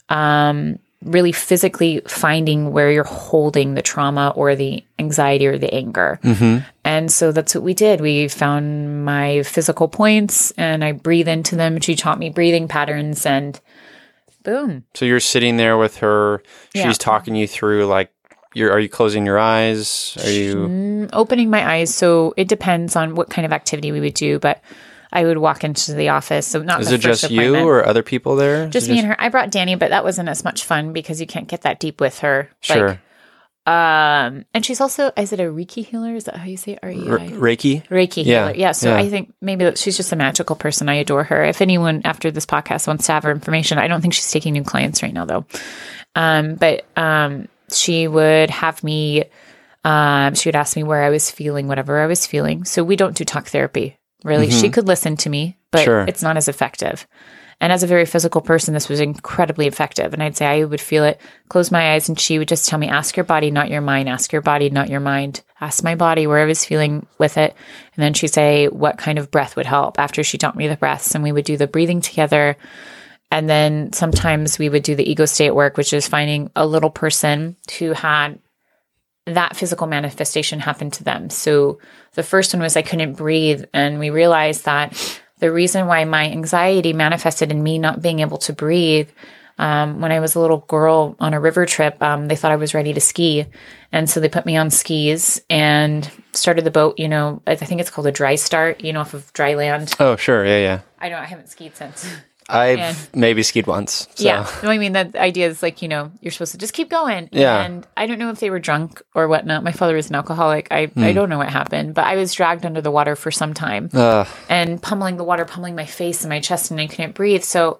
really physically finding where you're holding the trauma or the anxiety or the anger. And so that's what we did. We found my physical points, and I breathe into them. She taught me breathing patterns, and boom. So you're sitting there with her. She's talking you through, like, are you closing your eyes? Are you opening my eyes? So it depends on what kind of activity we would do, but I would walk into the office. So not Is it just you or other people there? Just me and her. I brought Danny, but that wasn't as much fun because you can't get that deep with her. Sure. And she's also, is it a Reiki healer? Is that how you say it? R-E-I? Reiki? Reiki healer. Yeah. So I think maybe she's just a magical person. I adore her. If anyone after this podcast wants to have her information, I don't think she's taking new clients right now though. But she would have me, she would ask me where I was feeling, whatever I was feeling. So we don't do talk therapy. Really, she could listen to me, but it's not as effective. And as a very physical person, this was incredibly effective. And I'd say I would feel it, close my eyes, and she would just tell me, ask your body, not your mind. Ask your body, not your mind. Ask my body where I was feeling with it. And then she'd say what kind of breath would help after she taught me the breaths. And we would do the breathing together. And then sometimes we would do the ego state work, which is finding a little person who had that physical manifestation happen to them. So the first one was I couldn't breathe. And we realized that the reason why my anxiety manifested in me not being able to breathe, when I was a little girl on a river trip, they thought I was ready to ski. And so they put me on skis and started the boat, I think it's called a dry start, off of dry land. Oh, sure. Yeah. I haven't skied since. I've maybe skied once. So. Yeah. No, I mean, the idea is like, you're supposed to just keep going. Yeah. And I don't know if they were drunk or whatnot. My father was an alcoholic. I don't know what happened, but I was dragged under the water for some time and pummeling my face and my chest, and I couldn't breathe. So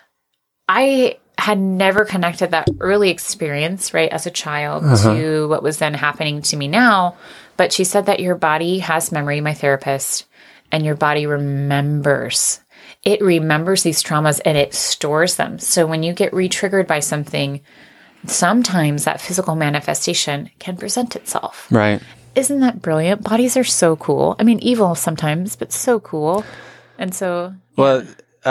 I had never connected that early experience, right, as a child to what was then happening to me now. But she said that your body has memory, my therapist, and your body remembers. It remembers these traumas and it stores them. So when you get re-triggered by something, sometimes that physical manifestation can present itself. Right. Isn't that brilliant? Bodies are so cool. I mean, evil sometimes, but so cool. And so... Well,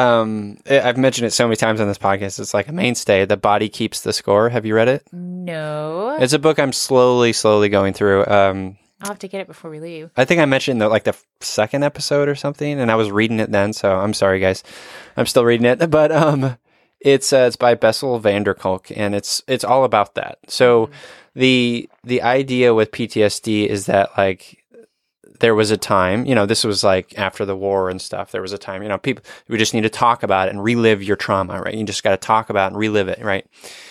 I've mentioned it so many times on this podcast. It's like a mainstay. The Body Keeps the Score. Have you read it? No. It's a book I'm slowly going through. I'll have to get it before we leave. I think I mentioned the second episode or something, and I was reading it then, so I'm sorry, guys. I'm still reading it, but it's by Bessel van der Kolk, and it's all about that. So the idea with PTSD is that there was a time, this was after the war and stuff. There was a time, people, we just need to talk about it and relive your trauma, right? You just got to talk about it and relive it, right?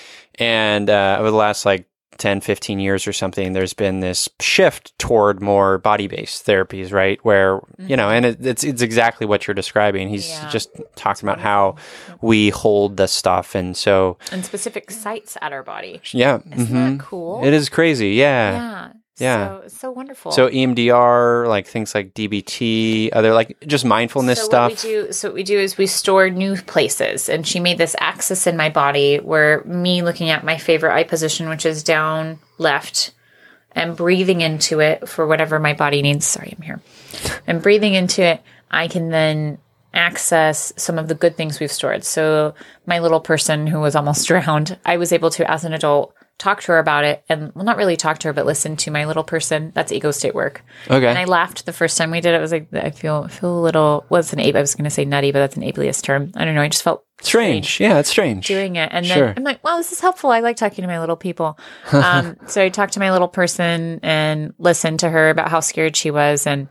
And over the last 10, 15 years or something, there's been this shift toward more body-based therapies, right? Where, and it's exactly what you're describing. He's just talking about how we hold the stuff. And so... And specific sites at our body. Yeah. Isn't that cool? It is crazy. Yeah. Yeah. So wonderful. So EMDR, things like DBT, other just mindfulness stuff. What we do is we store new places. And she made this axis in my body where me looking at my favorite eye position, which is down left, and breathing into it for whatever my body needs. Sorry, I'm here. And breathing into it, I can then access some of the good things we've stored. So my little person who was almost drowned, I was able to, as an adult, talk to her about it, and not really talk to her, but listen to my little person. That's ego state work. Okay. And I laughed the first time we did it. I was like, I feel a little, I was going to say nutty, but that's an ableist term. I don't know. I just felt strange. Yeah, it's strange. Doing it. And then I'm like, wow, this is helpful. I like talking to my little people. So I talked to my little person and listened to her about how scared she was, and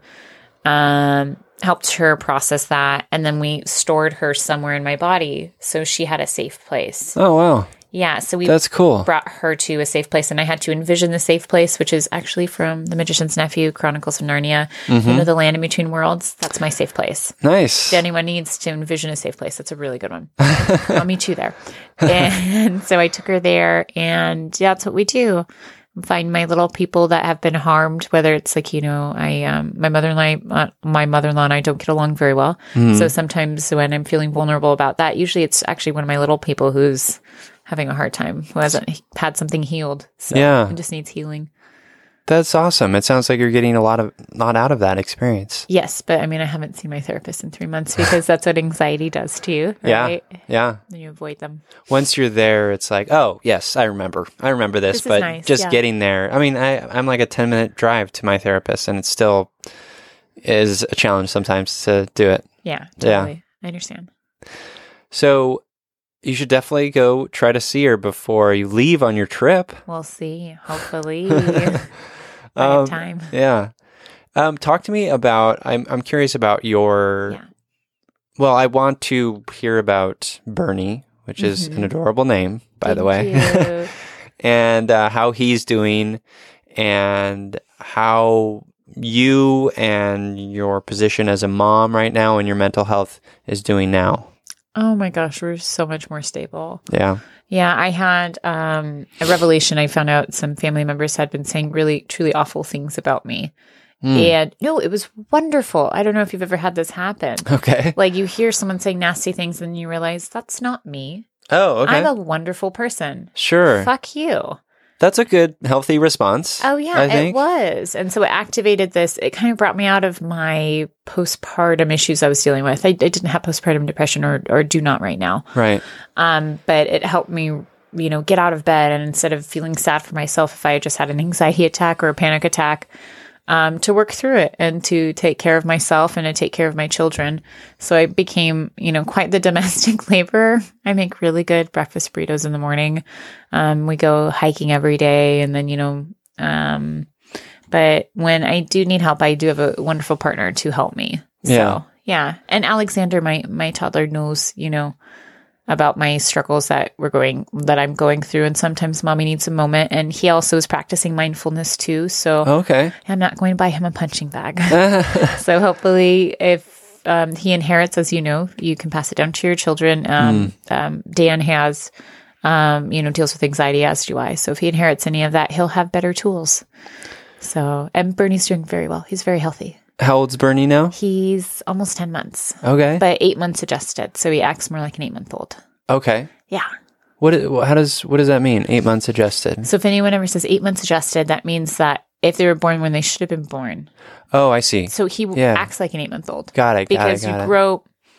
helped her process that. And then we stored her somewhere in my body so she had a safe place. Oh, wow. Yeah, so that's cool. Brought her to a safe place, and I had to envision the safe place, which is actually from The Magician's Nephew, Chronicles of Narnia. The land in between worlds. That's my safe place. Nice. If anyone needs to envision a safe place, that's a really good one. I'll meet you there. And so I took her there, and that's what we do. Find my little people that have been harmed, whether it's my mother-in-law and I don't get along very well. So sometimes when I'm feeling vulnerable about that, usually it's actually one of my little people who's having a hard time, who hasn't had something healed. So it just needs healing. That's awesome. It sounds like you're getting a lot out of that experience. Yes, but I haven't seen my therapist in 3 months because that's what anxiety does to you, right? Yeah. Then you avoid them. Once you're there, it's like, oh, yes, I remember this. But nice. Just getting there. I'm like a 10-minute drive to my therapist, and it still is a challenge sometimes to do it. Yeah, totally. I understand. So you should definitely go try to see her before you leave on your trip. We'll see. Hopefully. I have time. Yeah. Talk to me about, I'm curious about your, well, I want to hear about Bernie, which is an adorable name, by the way. And how he's doing, and how you and your position as a mom right now and your mental health is doing now. Oh my gosh, we're so much more stable. Yeah. Yeah, I had a revelation. I found out some family members had been saying really, truly awful things about me. And no, it was wonderful. I don't know if you've ever had this happen. Okay. Like you hear someone saying nasty things and you realize that's not me. Oh, okay. I'm a wonderful person. Sure. Fuck you. That's a good, healthy response. Oh, yeah, I think. it was. And so it activated this. It kind of brought me out of my postpartum issues I was dealing with. I didn't have postpartum depression or do not right now. Right. But it helped me, get out of bed. And instead of feeling sad for myself, if I had just had an anxiety attack or a panic attack, to work through it and to take care of myself and to take care of my children. So I became, quite the domestic laborer. I make really good breakfast burritos in the morning. We go hiking every day. And then, but when I do need help, I do have a wonderful partner to help me. Yeah. So, yeah. And Alexander, my toddler knows, about my struggles that I'm going through. And sometimes mommy needs a moment. And he also is practicing mindfulness too. So Okay. I'm not going to buy him a punching bag. So hopefully if he inherits, as you know, you can pass it down to your children. Dan has, deals with anxiety, as do I. So if he inherits any of that, he'll have better tools. So, and Bernie's doing very well. He's very healthy. How old's Bernie now? He's almost 10 months. Okay. But 8 months adjusted. So he acts more like an 8-month-old. Okay. Yeah. What does that mean? 8 months adjusted. So if anyone ever says 8 months adjusted, that means that if they were born when they should have been born. Oh, I see. So he acts like an 8-month-old. Got it. Because you grow.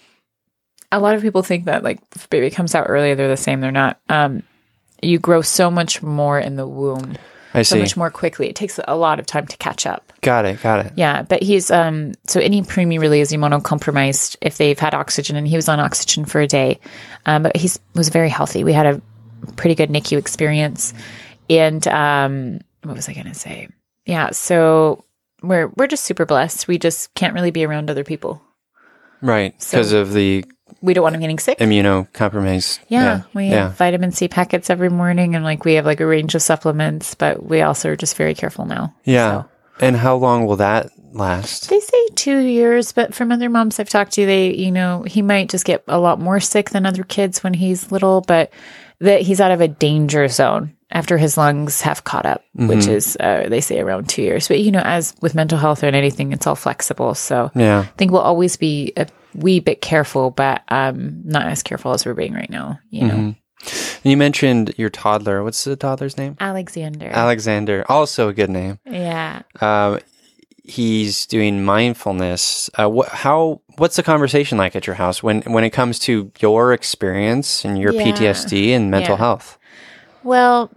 A lot of people think that like if a baby comes out early, they're the same. They're not. You grow so much more in the womb. I so see. much more quickly. It takes a lot of time to catch up. Got it. Yeah, but he's so any preemie really is immunocompromised if they've had oxygen, and he was on oxygen for a day, but he was very healthy. We had a pretty good NICU experience, and what was I going to say? Yeah, so we're just super blessed. We just can't really be around other people, Right, because of the we don't want him getting sick. Immunocompromised. Yeah, we have vitamin C packets every morning, and we have a range of supplements, but we also are just very careful now. Yeah. So. And how long will that last? They say 2 years, but from other moms I've talked to, he might just get a lot more sick than other kids when he's little, but that he's out of a danger zone after his lungs have caught up, which is, they say around 2 years. But, as with mental health or anything, it's all flexible. So Yeah. I think we'll always be a wee bit careful, but not as careful as we're being right now, know. And you mentioned your toddler. What's the toddler's name? Alexander. Also a good name. Yeah. He's doing mindfulness. What's the conversation like at your house when it comes to your experience and your PTSD and mental health? Well,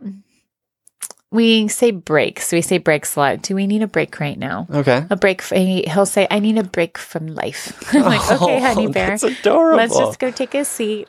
we say breaks. We say breaks a lot. Do we need a break right now? Okay. A break. He'll say, I need a break from life. I'm like, okay, honey bear. That's adorable. Let's just go take a seat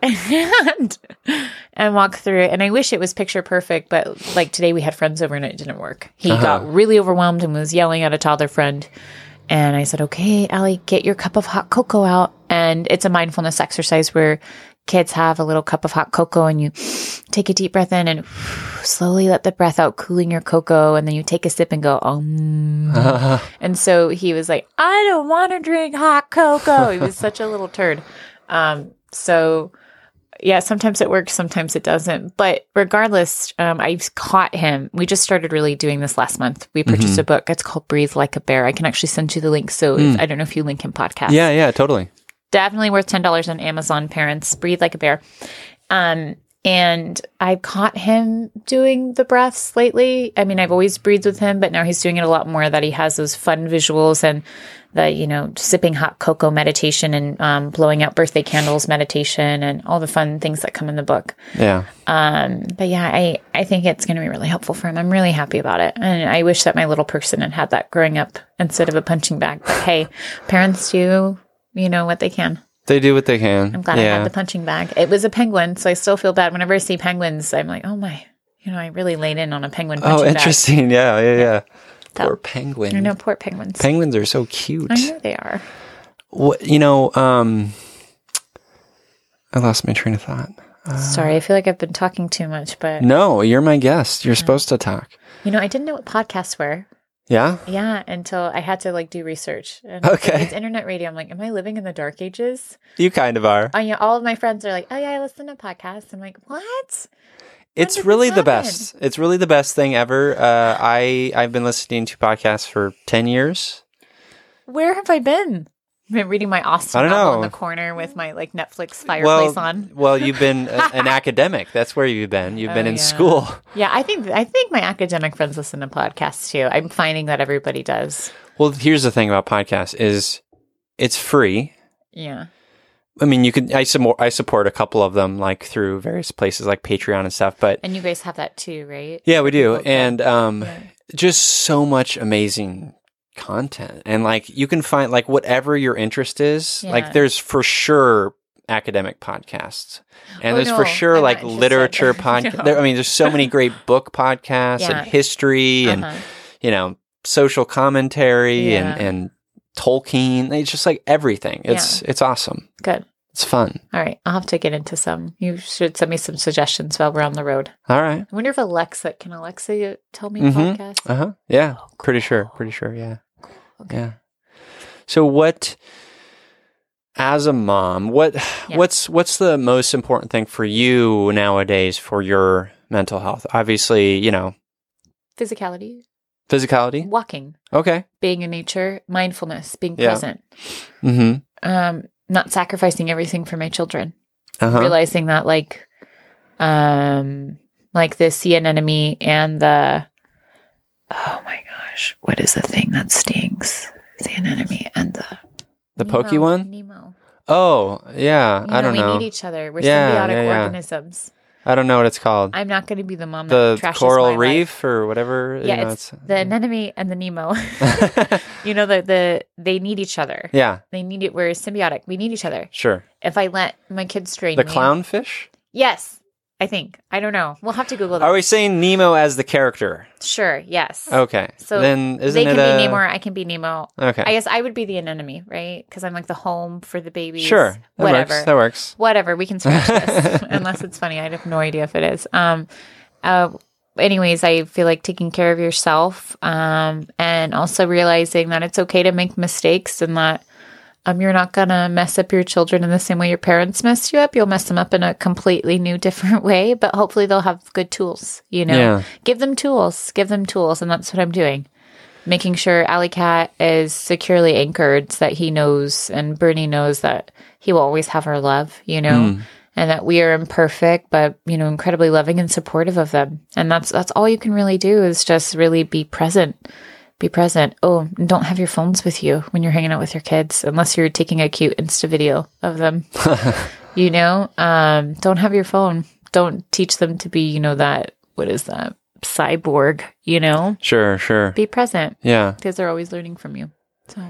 and walk through it. And I wish it was picture perfect, but today we had friends over and it didn't work. He got really overwhelmed and was yelling at a toddler friend. And I said, okay, Allie, get your cup of hot cocoa out. And it's a mindfulness exercise where kids have a little cup of hot cocoa and you take a deep breath in and slowly let the breath out, cooling your cocoa. And then you take a sip and go, And so he was like, I don't want to drink hot cocoa. He was such a little turd. So yeah, sometimes it works, sometimes it doesn't. But regardless, I've caught him. We just started really doing this last month. We purchased a book. It's called Breathe Like a Bear. I can actually send you the link. So I don't know if you link in podcast. Yeah, totally. Definitely worth $10 on Amazon, parents. Breathe Like a Bear. And I've caught him doing the breaths lately. I mean, I've always breathed with him, but now he's doing it a lot more, that he has those fun visuals and the, sipping hot cocoa meditation and blowing out birthday candles meditation and all the fun things that come in the book. Yeah. But yeah, I think it's going to be really helpful for him. I'm really happy about it. And I wish that my little person had that growing up instead of a punching bag. But hey, parents do what they can. They do what they can. I'm glad I had the punching bag. It was a penguin, so I still feel bad. Whenever I see penguins, I'm like, oh my, I really laid in on a penguin punching bag. Oh, interesting. Yeah. So, poor penguin. I know, poor penguins. Penguins are so cute. I know they are. I lost my train of thought. Sorry, I feel like I've been talking too much, but... No, you're my guest. You're supposed to talk. I didn't know what podcasts were. Yeah? Yeah, until I had to do research. And Okay. It's internet radio. I'm like, am I living in the dark ages? You kind of are. All of my friends are like, oh yeah, I listen to podcasts. I'm like, what? It's did really this the happen? best. It's really the best thing ever. I've been listening to podcasts for 10 years. Where have I been? I've been reading my Austen I don't novel know. in the corner with my like Netflix fireplace on. Well, you've been an academic. That's where you've been. You've been in yeah. school. Yeah, I think my academic friends listen to podcasts too. I'm finding that everybody does. Well, here's the thing about podcasts is it's free. Yeah. I mean, you can. I support a couple of them, like through various places like Patreon and stuff. But And you guys have that too, right? yeah, we do, Okay. and just so much amazing content, and like you can find like whatever your interest is. Yeah. Like there's for sure academic podcasts, and Oh, there's for no, sure I'm like not interested. literature podcasts. No. I mean, there's so many great book podcasts Yeah. and history and Uh-huh. social commentary Yeah. and Tolkien. It's just like everything. It's awesome. Good. It's fun. All right. I'll have to get into some. You should send me some suggestions while we're on the road. All right. I wonder if can Alexa tell me Mhm. podcasts? Uh-huh. Yeah. Oh, Pretty sure. Yeah. Okay. Yeah. So as a mom, what's the most important thing for you nowadays for your mental health? Obviously, Physicality, physicality. walking, Okay. being in nature, mindfulness, being Yeah. present. Mm-hmm. Not sacrificing everything for my children. Uh-huh. Realizing that like the sea anemone and the oh my gosh, what is the thing that stings? Sea anemone and The pokey one? Nemo. Oh, yeah. I don't we know. need each other. We're Yeah, symbiotic yeah. organisms. I don't know what it's called. I'm not going to be the mom that The trashes coral my life. reef or whatever. Yeah, it's the anemone and the Nemo. They need each other. Yeah, They need it. We're symbiotic. We need each other. sure. If I let my kids strain The me, clownfish? yes, I think. I don't know. We'll have to Google that. Are we saying Nemo as the character? Sure. Yes. Okay. So then isn't they it can be Nemo or I can be Nemo. Okay. I guess I would be the anemone, right? Because I'm like the home for the babies. Sure. Whatever. That works. Whatever. We can scratch this. Unless it's funny. I have no idea if it is. Anyways, I feel like taking care of yourself and also realizing that it's okay to make mistakes and that you're not going to mess up your children in the same way your parents messed you up. You'll mess them up in a completely new, different way, but hopefully they'll have good tools, Yeah. Give them tools. And that's what I'm doing. Making sure Alley Cat is securely anchored so that he knows and Bernie knows that he will always have our love, and that we are imperfect, but, incredibly loving and supportive of them. And that's all you can really do is just really be present. Be present. Oh, and don't have your phones with you when you're hanging out with your kids, unless you're taking a cute Insta video of them. Don't have your phone. Don't teach them to be, that, what is that? Cyborg, Sure. Be present Yeah. because they're always learning from you. So,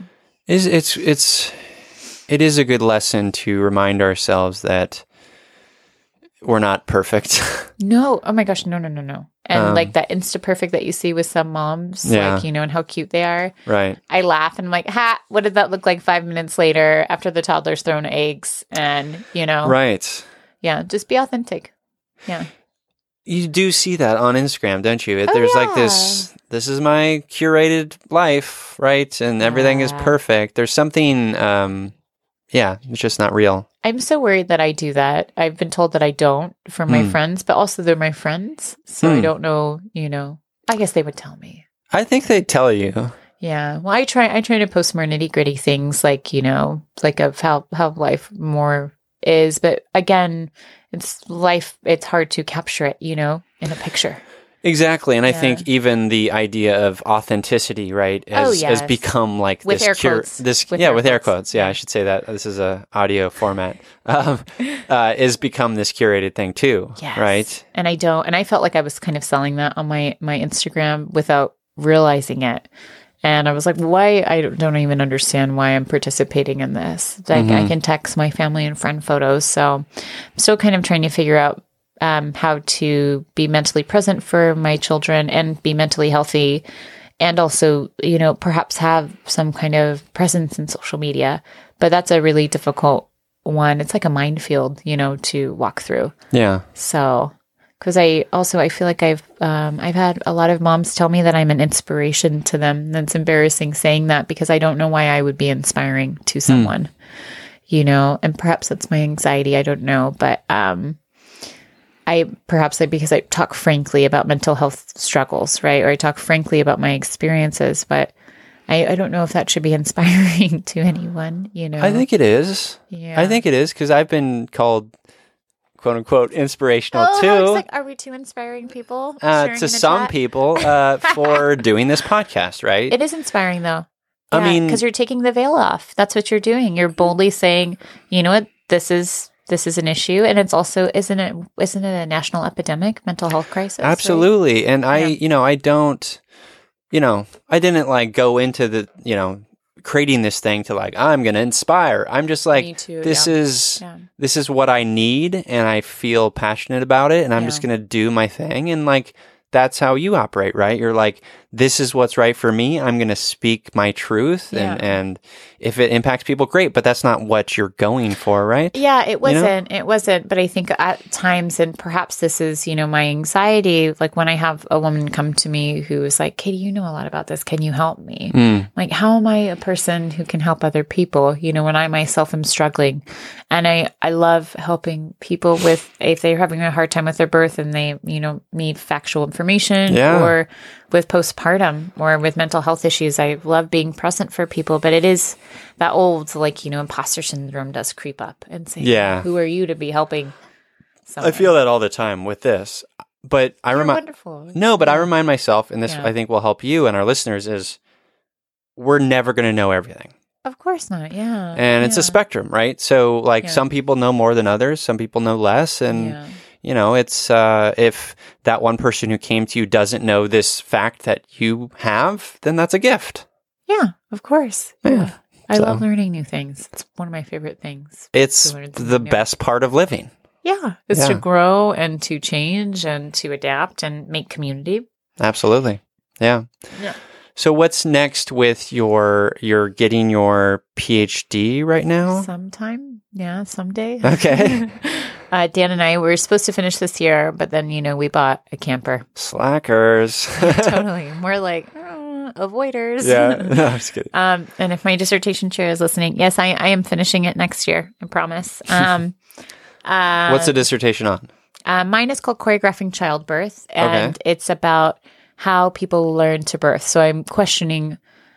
It is a good lesson to remind ourselves that we're not perfect. no. Oh my gosh. No. And like that Insta perfect that you see with some moms, Yeah. and how cute they are. Right. I laugh and I'm like, what did that look like 5 minutes later after the toddler's thrown eggs? And, Right. yeah, just be authentic. Yeah. You do see that on Instagram, don't you? Oh, There's like yeah. this is my curated life, right? And everything is Yeah. perfect. There's something, it's just not real. I'm so worried that I do that. I've been told that I don't for my friends, but also they're my friends. So I don't know, I guess they would tell me. I think they tell you. Yeah. Well, I try to post more nitty gritty things like, like of how life more is. But again, it's life. It's hard to capture it, in a picture. Exactly. And I Yeah. think even the idea of authenticity, right, has yes. become like With this air quotes. With with air air quotes. quotes. Yeah, I should say that. This is a audio format. Is become this curated thing too, Yes. right? And I felt like I was kind of selling that on my Instagram without realizing it. And I was like, why? I don't even understand why I'm participating in this. Like I can text my family and friend photos. So I'm still kind of trying to figure out how to be mentally present for my children and be mentally healthy. And also, perhaps have some kind of presence in social media. But that's a really difficult one. It's like a minefield, to walk through. Yeah. So, because I feel like I've had a lot of moms tell me that I'm an inspiration to them. And it's embarrassing saying that because I don't know why I would be inspiring to someone, and perhaps that's my anxiety. I don't know, but because I talk frankly about mental health struggles, right? Or I talk frankly about my experiences, but I don't know if that should be inspiring to anyone, you know? I think it is. Yeah. I think it is because I've been called quote unquote inspirational I was too. like, are we too inspiring people? Sharing in To the some chat? people for doing this podcast, right? It is inspiring though. I Yeah, mean- because you're taking the veil off. That's what you're doing. You're boldly saying, you know what, this is an issue, and it's also isn't it a national epidemic, mental health crisis? right? Absolutely. And I, Yeah. I don't, I didn't like go into the, creating this thing to like, I'm going to inspire. I'm just like, Me too, this yeah. is, Yeah. this is what I need. And I feel passionate about it. And I'm just Yeah. going to do my thing. And like, that's how you operate, right? You're like, this is what's right for me. I'm going to speak my truth. Yeah. And if it impacts people, great. But that's not what you're going for, right? Yeah, it wasn't. But I think at times, and perhaps this is, my anxiety, like when I have a woman come to me who is like, Katie, you know a lot about this. Can you help me? Like, how am I a person who can help other people? When I myself am struggling. And I love helping people with, if they're having a hard time with their birth and they, need factual information Yeah. or with postpartum or with mental health issues. I love being present for people, but it is that old, like, imposter syndrome does creep up and say, Yeah. who are you to be helping someone? I feel that all the time with this. But I You're remind wonderful. No, but I remind myself, and this Yeah. I think will help you and our listeners, is we're never going to know everything. Of course not. Yeah. And it's a spectrum, right? So like Yeah. some people know more than others, some people know less. And, Yeah. it's if that one person who came to you doesn't know this fact that you have, then that's a gift. Yeah, of course. Yeah. I So- love learning new things. It's one of my favorite things. It's To learn something the new. best part of living. Yeah. It's Yeah. to grow and to change and to adapt and make community. Absolutely. Yeah. Yeah. So what's next with you're getting your PhD right now? Sometime. Yeah, someday. Okay. Dan and I were supposed to finish this year, but then, we bought a camper. Slackers. Totally. More like avoiders. Yeah. No, I'm just kidding. And if my dissertation chair is listening, yes, I am finishing it next year. I promise. What's the dissertation on? Mine is called Choreographing Childbirth, and it's about how people learn to birth. So I'm questioning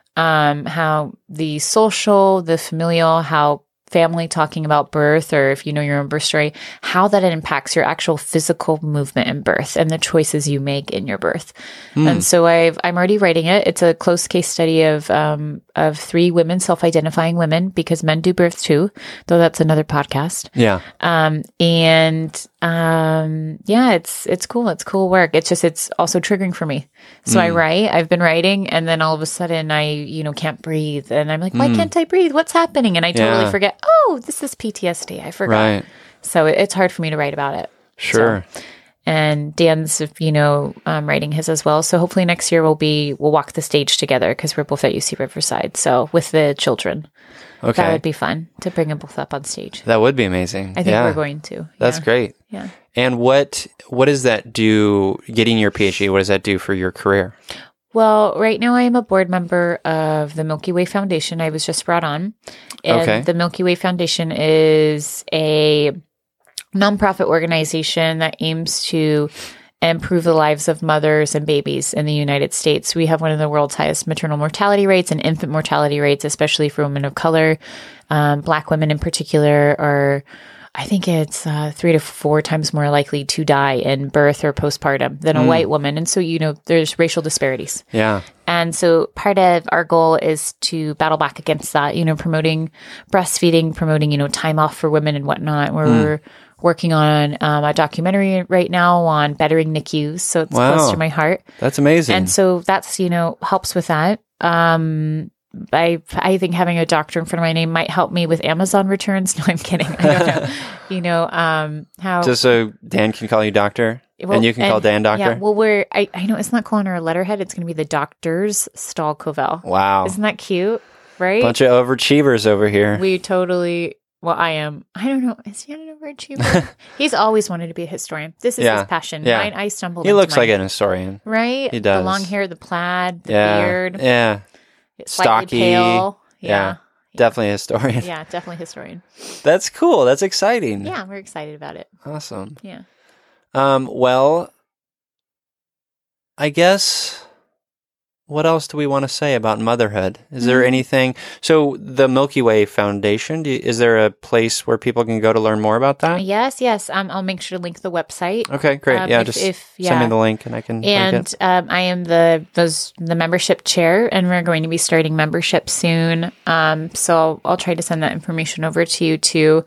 how the social, the familial, how family talking about birth, or if you know your own birth story, how that impacts your actual physical movement in birth and the choices you make in your birth. And so I'm already writing it. It's a close case study of 3 women, self-identifying women, because men do birth too, though that's another podcast. Yeah. It's cool. It's cool work. It's also triggering for me. So I write, I've been writing, and then all of a sudden I, can't breathe. And I'm like, why can't I breathe? What's happening? And I totally Yeah. forget, oh, this is PTSD. I forgot. Right. So it's hard for me to write about it. Sure. And Dan's, writing his as well. So hopefully next year we'll walk the stage together because we're both at UC Riverside. So with the children, Okay. that would be fun to bring them both up on stage. That would be amazing. I think we're going to. That's Yeah. great. Yeah. And what does that do, getting your PhD, what does that do for your career? Well, right now I am a board member of the Milky Way Foundation. I was just brought on. And Okay. the Milky Way Foundation is a nonprofit organization that aims to improve the lives of mothers and babies in the United States. We have one of the world's highest maternal mortality rates and infant mortality rates, especially for women of color. Black women in particular are, I think it's 3 to 4 times more likely to die in birth or postpartum than a white woman. And so, there's racial disparities. Yeah. And so part of our goal is to battle back against that, promoting breastfeeding, promoting, time off for women and whatnot. We're working on a documentary right now on bettering NICUs. So it's close to my heart. That's amazing. And so that's, helps with that. I think having a doctor in front of my name might help me with Amazon returns. No, I'm kidding. I don't know. How Just so Dan can call you doctor, and you can call Dan doctor? Yeah, well, I know it's not calling her a letterhead. It's going to be the Doctors Stahl Covell. Wow. Isn't that cute? Right? Bunch of overachievers over here. We totally. Well, I am. I don't know. Is he an overachiever? He's always wanted to be a historian. This is Yeah. his passion. Yeah. Mine, I stumbled. He into looks mine. like an historian. Right. He does. The long hair, the plaid, the Yeah. beard, Yeah. slightly Stocky. pale. Yeah. Definitely a historian. Yeah, definitely historian. That's cool. That's exciting. Yeah, we're excited about it. Awesome. Yeah. Well, I guess, what else do we want to say about motherhood? Is there anything? So the Milky Way Foundation, is there a place where people can go to learn more about that? Yes. I'll make sure to link the website. Okay, great. Just send me the link and I can link it. I am the membership chair, and we're going to be starting membership soon. So I'll try to send that information over to you too.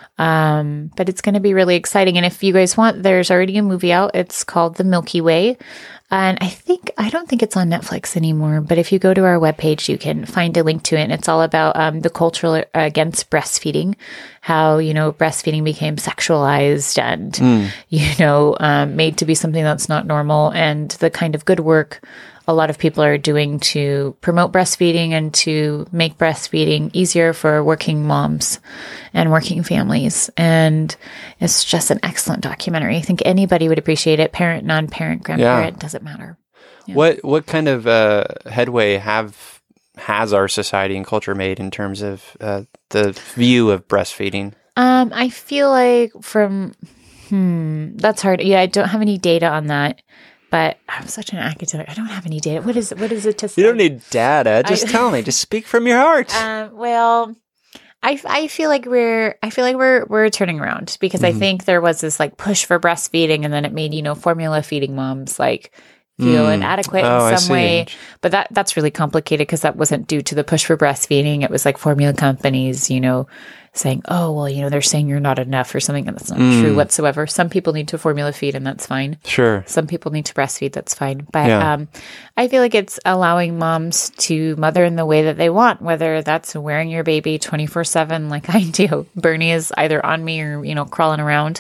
But it's going to be really exciting. And if you guys want, there's already a movie out. It's called The Milky Way. And I don't think it's on Netflix anymore, but if you go to our webpage, you can find a link to it. And it's all about the culture against breastfeeding, how, breastfeeding became sexualized and, made to be something that's not normal, and the kind of good work a lot of people are doing to promote breastfeeding and to make breastfeeding easier for working moms and working families. And it's just an excellent documentary. I think anybody would appreciate it. Parent, non-parent, grandparent, doesn't matter. Yeah. What kind of headway has our society and culture made in terms of the view of breastfeeding? I feel like that's hard. Yeah, I don't have any data on that. But I'm such an academic. I don't have any data. What is it to say? You don't need data. Just tell me. Just speak from your heart. Well, I feel like we're turning around, because I think there was this like push for breastfeeding, and then it made formula feeding moms like feel inadequate in some way. But that's really complicated, because that wasn't due to the push for breastfeeding. It was like formula companies, saying, oh, well, they're saying you're not enough or something, and that's not true whatsoever. Some people need to formula feed, and that's fine. Sure. Some people need to breastfeed, that's fine. But I feel like it's allowing moms to mother in the way that they want, whether that's wearing your baby 24/7 like I do. Bernie is either on me or, crawling around.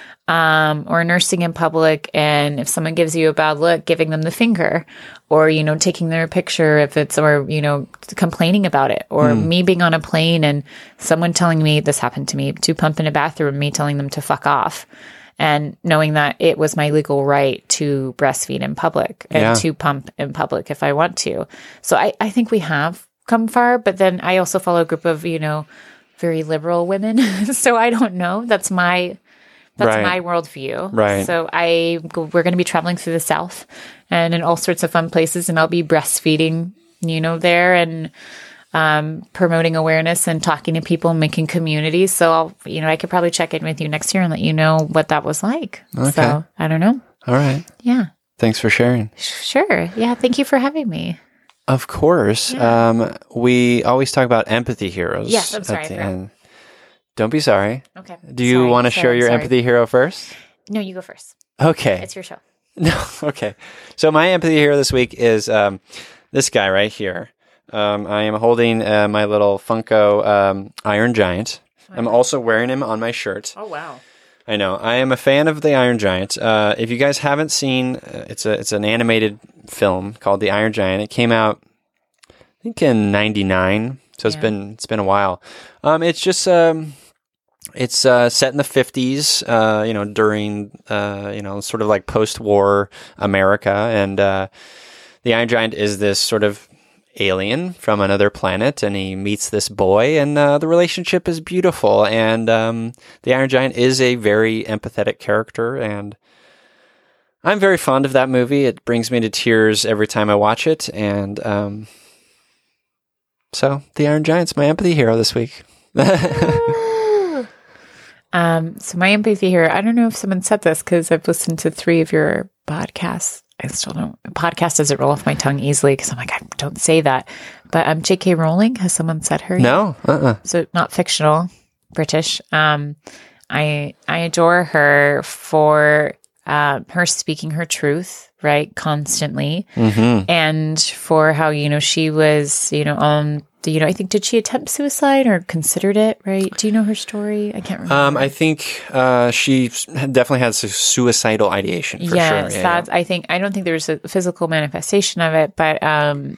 Or nursing in public, and if someone gives you a bad look, giving them the finger, or, taking their picture or complaining about it, or me being on a plane and someone telling me, this happened to me, to pump in a bathroom, me telling them to fuck off, and knowing that it was my legal right to breastfeed in public and to pump in public if I want to. So I think we have come far, but then I also follow a group of, very liberal women. So I don't know. That's my worldview. Right. So we're going to be traveling through the South and in all sorts of fun places, and I'll be breastfeeding, there, and promoting awareness and talking to people and making communities. So I could probably check in with you next year and let you know what that was like. Okay. So I don't know. All right. Yeah. Thanks for sharing. Sure. Yeah. Thank you for having me. Of course. Yeah. We always talk about empathy heroes. Yes, I'm sorry. At the end. Don't be sorry. Okay. Do you want to share your empathy hero first? No, you go first. Okay. It's your show. No. Okay. So my empathy hero this week is this guy right here. I am holding my little Funko Iron Giant. I'm also wearing him on my shirt. Oh, wow. I know. I am a fan of the Iron Giant. If you guys haven't seen, it's an animated film called The Iron Giant. It came out, I think, in '99. So it's been a while. It's just it's set in the 50s, during sort of like post-war America, and the Iron Giant is this sort of alien from another planet, and he meets this boy, and the relationship is beautiful, and the Iron Giant is a very empathetic character, and I'm very fond of that movie. It brings me to tears every time I watch it, and so the Iron Giant's my empathy hero this week. So my empathy hero, I don't know if someone said this, because I've listened to 3 of your podcasts. I still don't. Podcast doesn't roll off my tongue easily, because I'm like, I don't say that. But J.K. Rowling, has someone said her? No. So not fictional, British. I adore her for her speaking her truth, right, constantly, and for how she was, I think, did she attempt suicide or considered it? Right? Do you know her story? I can't remember. I think she definitely has a suicidal ideation. For yes, sure. that's. I don't think there's a physical manifestation of it, but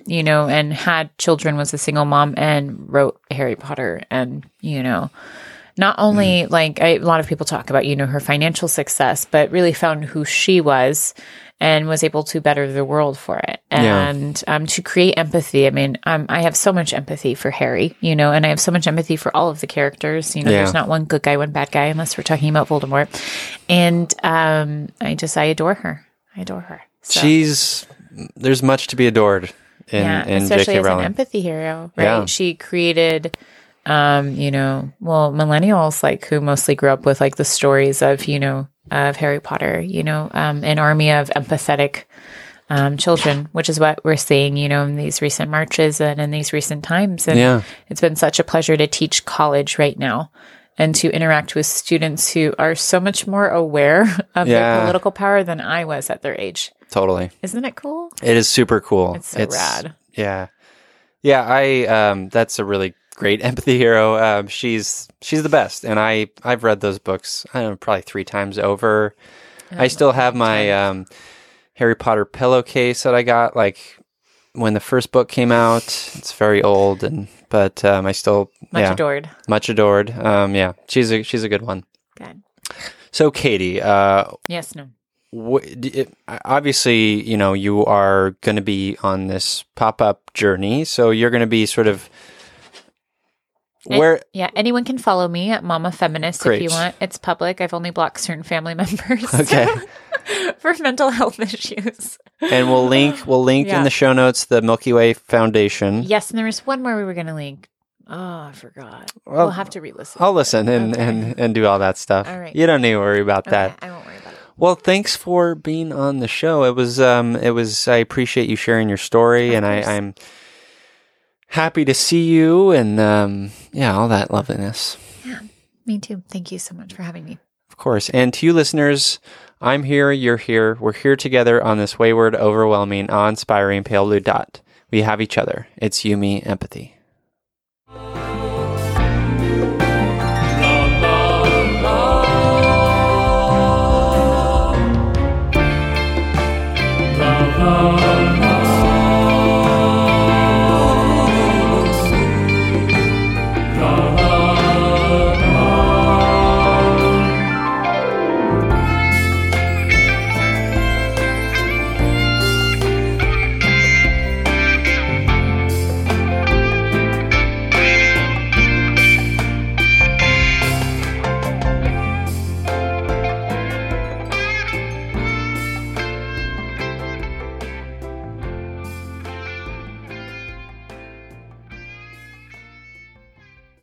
and had children, was a single mom, and wrote Harry Potter, and not only like a lot of people talk about, her financial success, but really found who she was and was able to better the world for it. And to create empathy. I mean, I have so much empathy for Harry, and I have so much empathy for all of the characters. There's not one good guy, one bad guy, unless we're talking about Voldemort. And I adore her. I adore her. So. There's much to be adored in especially J.K. as Rowling. an empathy hero, right? Yeah. She created, millennials like who mostly grew up with like the stories of, of Harry Potter, an army of empathetic children, which is what we're seeing, in these recent marches and in these recent times. And it's been such a pleasure to teach college right now and to interact with students who are so much more aware of their political power than I was at their age. Totally. Isn't it cool? It is super cool. It's so rad. Yeah. Yeah, that's a really great empathy hero. She's the best. And I've read those books, I don't know, probably 3 times over. I still have my Harry Potter pillowcase that I got like when the first book came out. It's very old, but I still adored. Much adored. Yeah, she's a good one. Good. So Katie, yes, no. Obviously, you are going to be on this pop-up journey, so you're going to be sort of where. Anyone can follow me at Mama Feminist Great. if you want. It's public. I've only blocked certain family members. Okay. For mental health issues. And we'll link in the show notes the Milky Way Foundation. Yes, and there was one more we were going to link. Oh, I forgot. Well, we'll have to re-listen. I'll listen and do all that stuff. All right. You don't need to worry about that. I won't worry about it. Well, thanks for being on the show. It was I appreciate you sharing your story, and I'm happy to see you and all that loveliness. Yeah, me too. Thank you so much for having me. Of course. And to you listeners, I'm here, you're here. We're here together on this wayward, overwhelming, awe-inspiring pale blue dot. We have each other. It's you, me, empathy.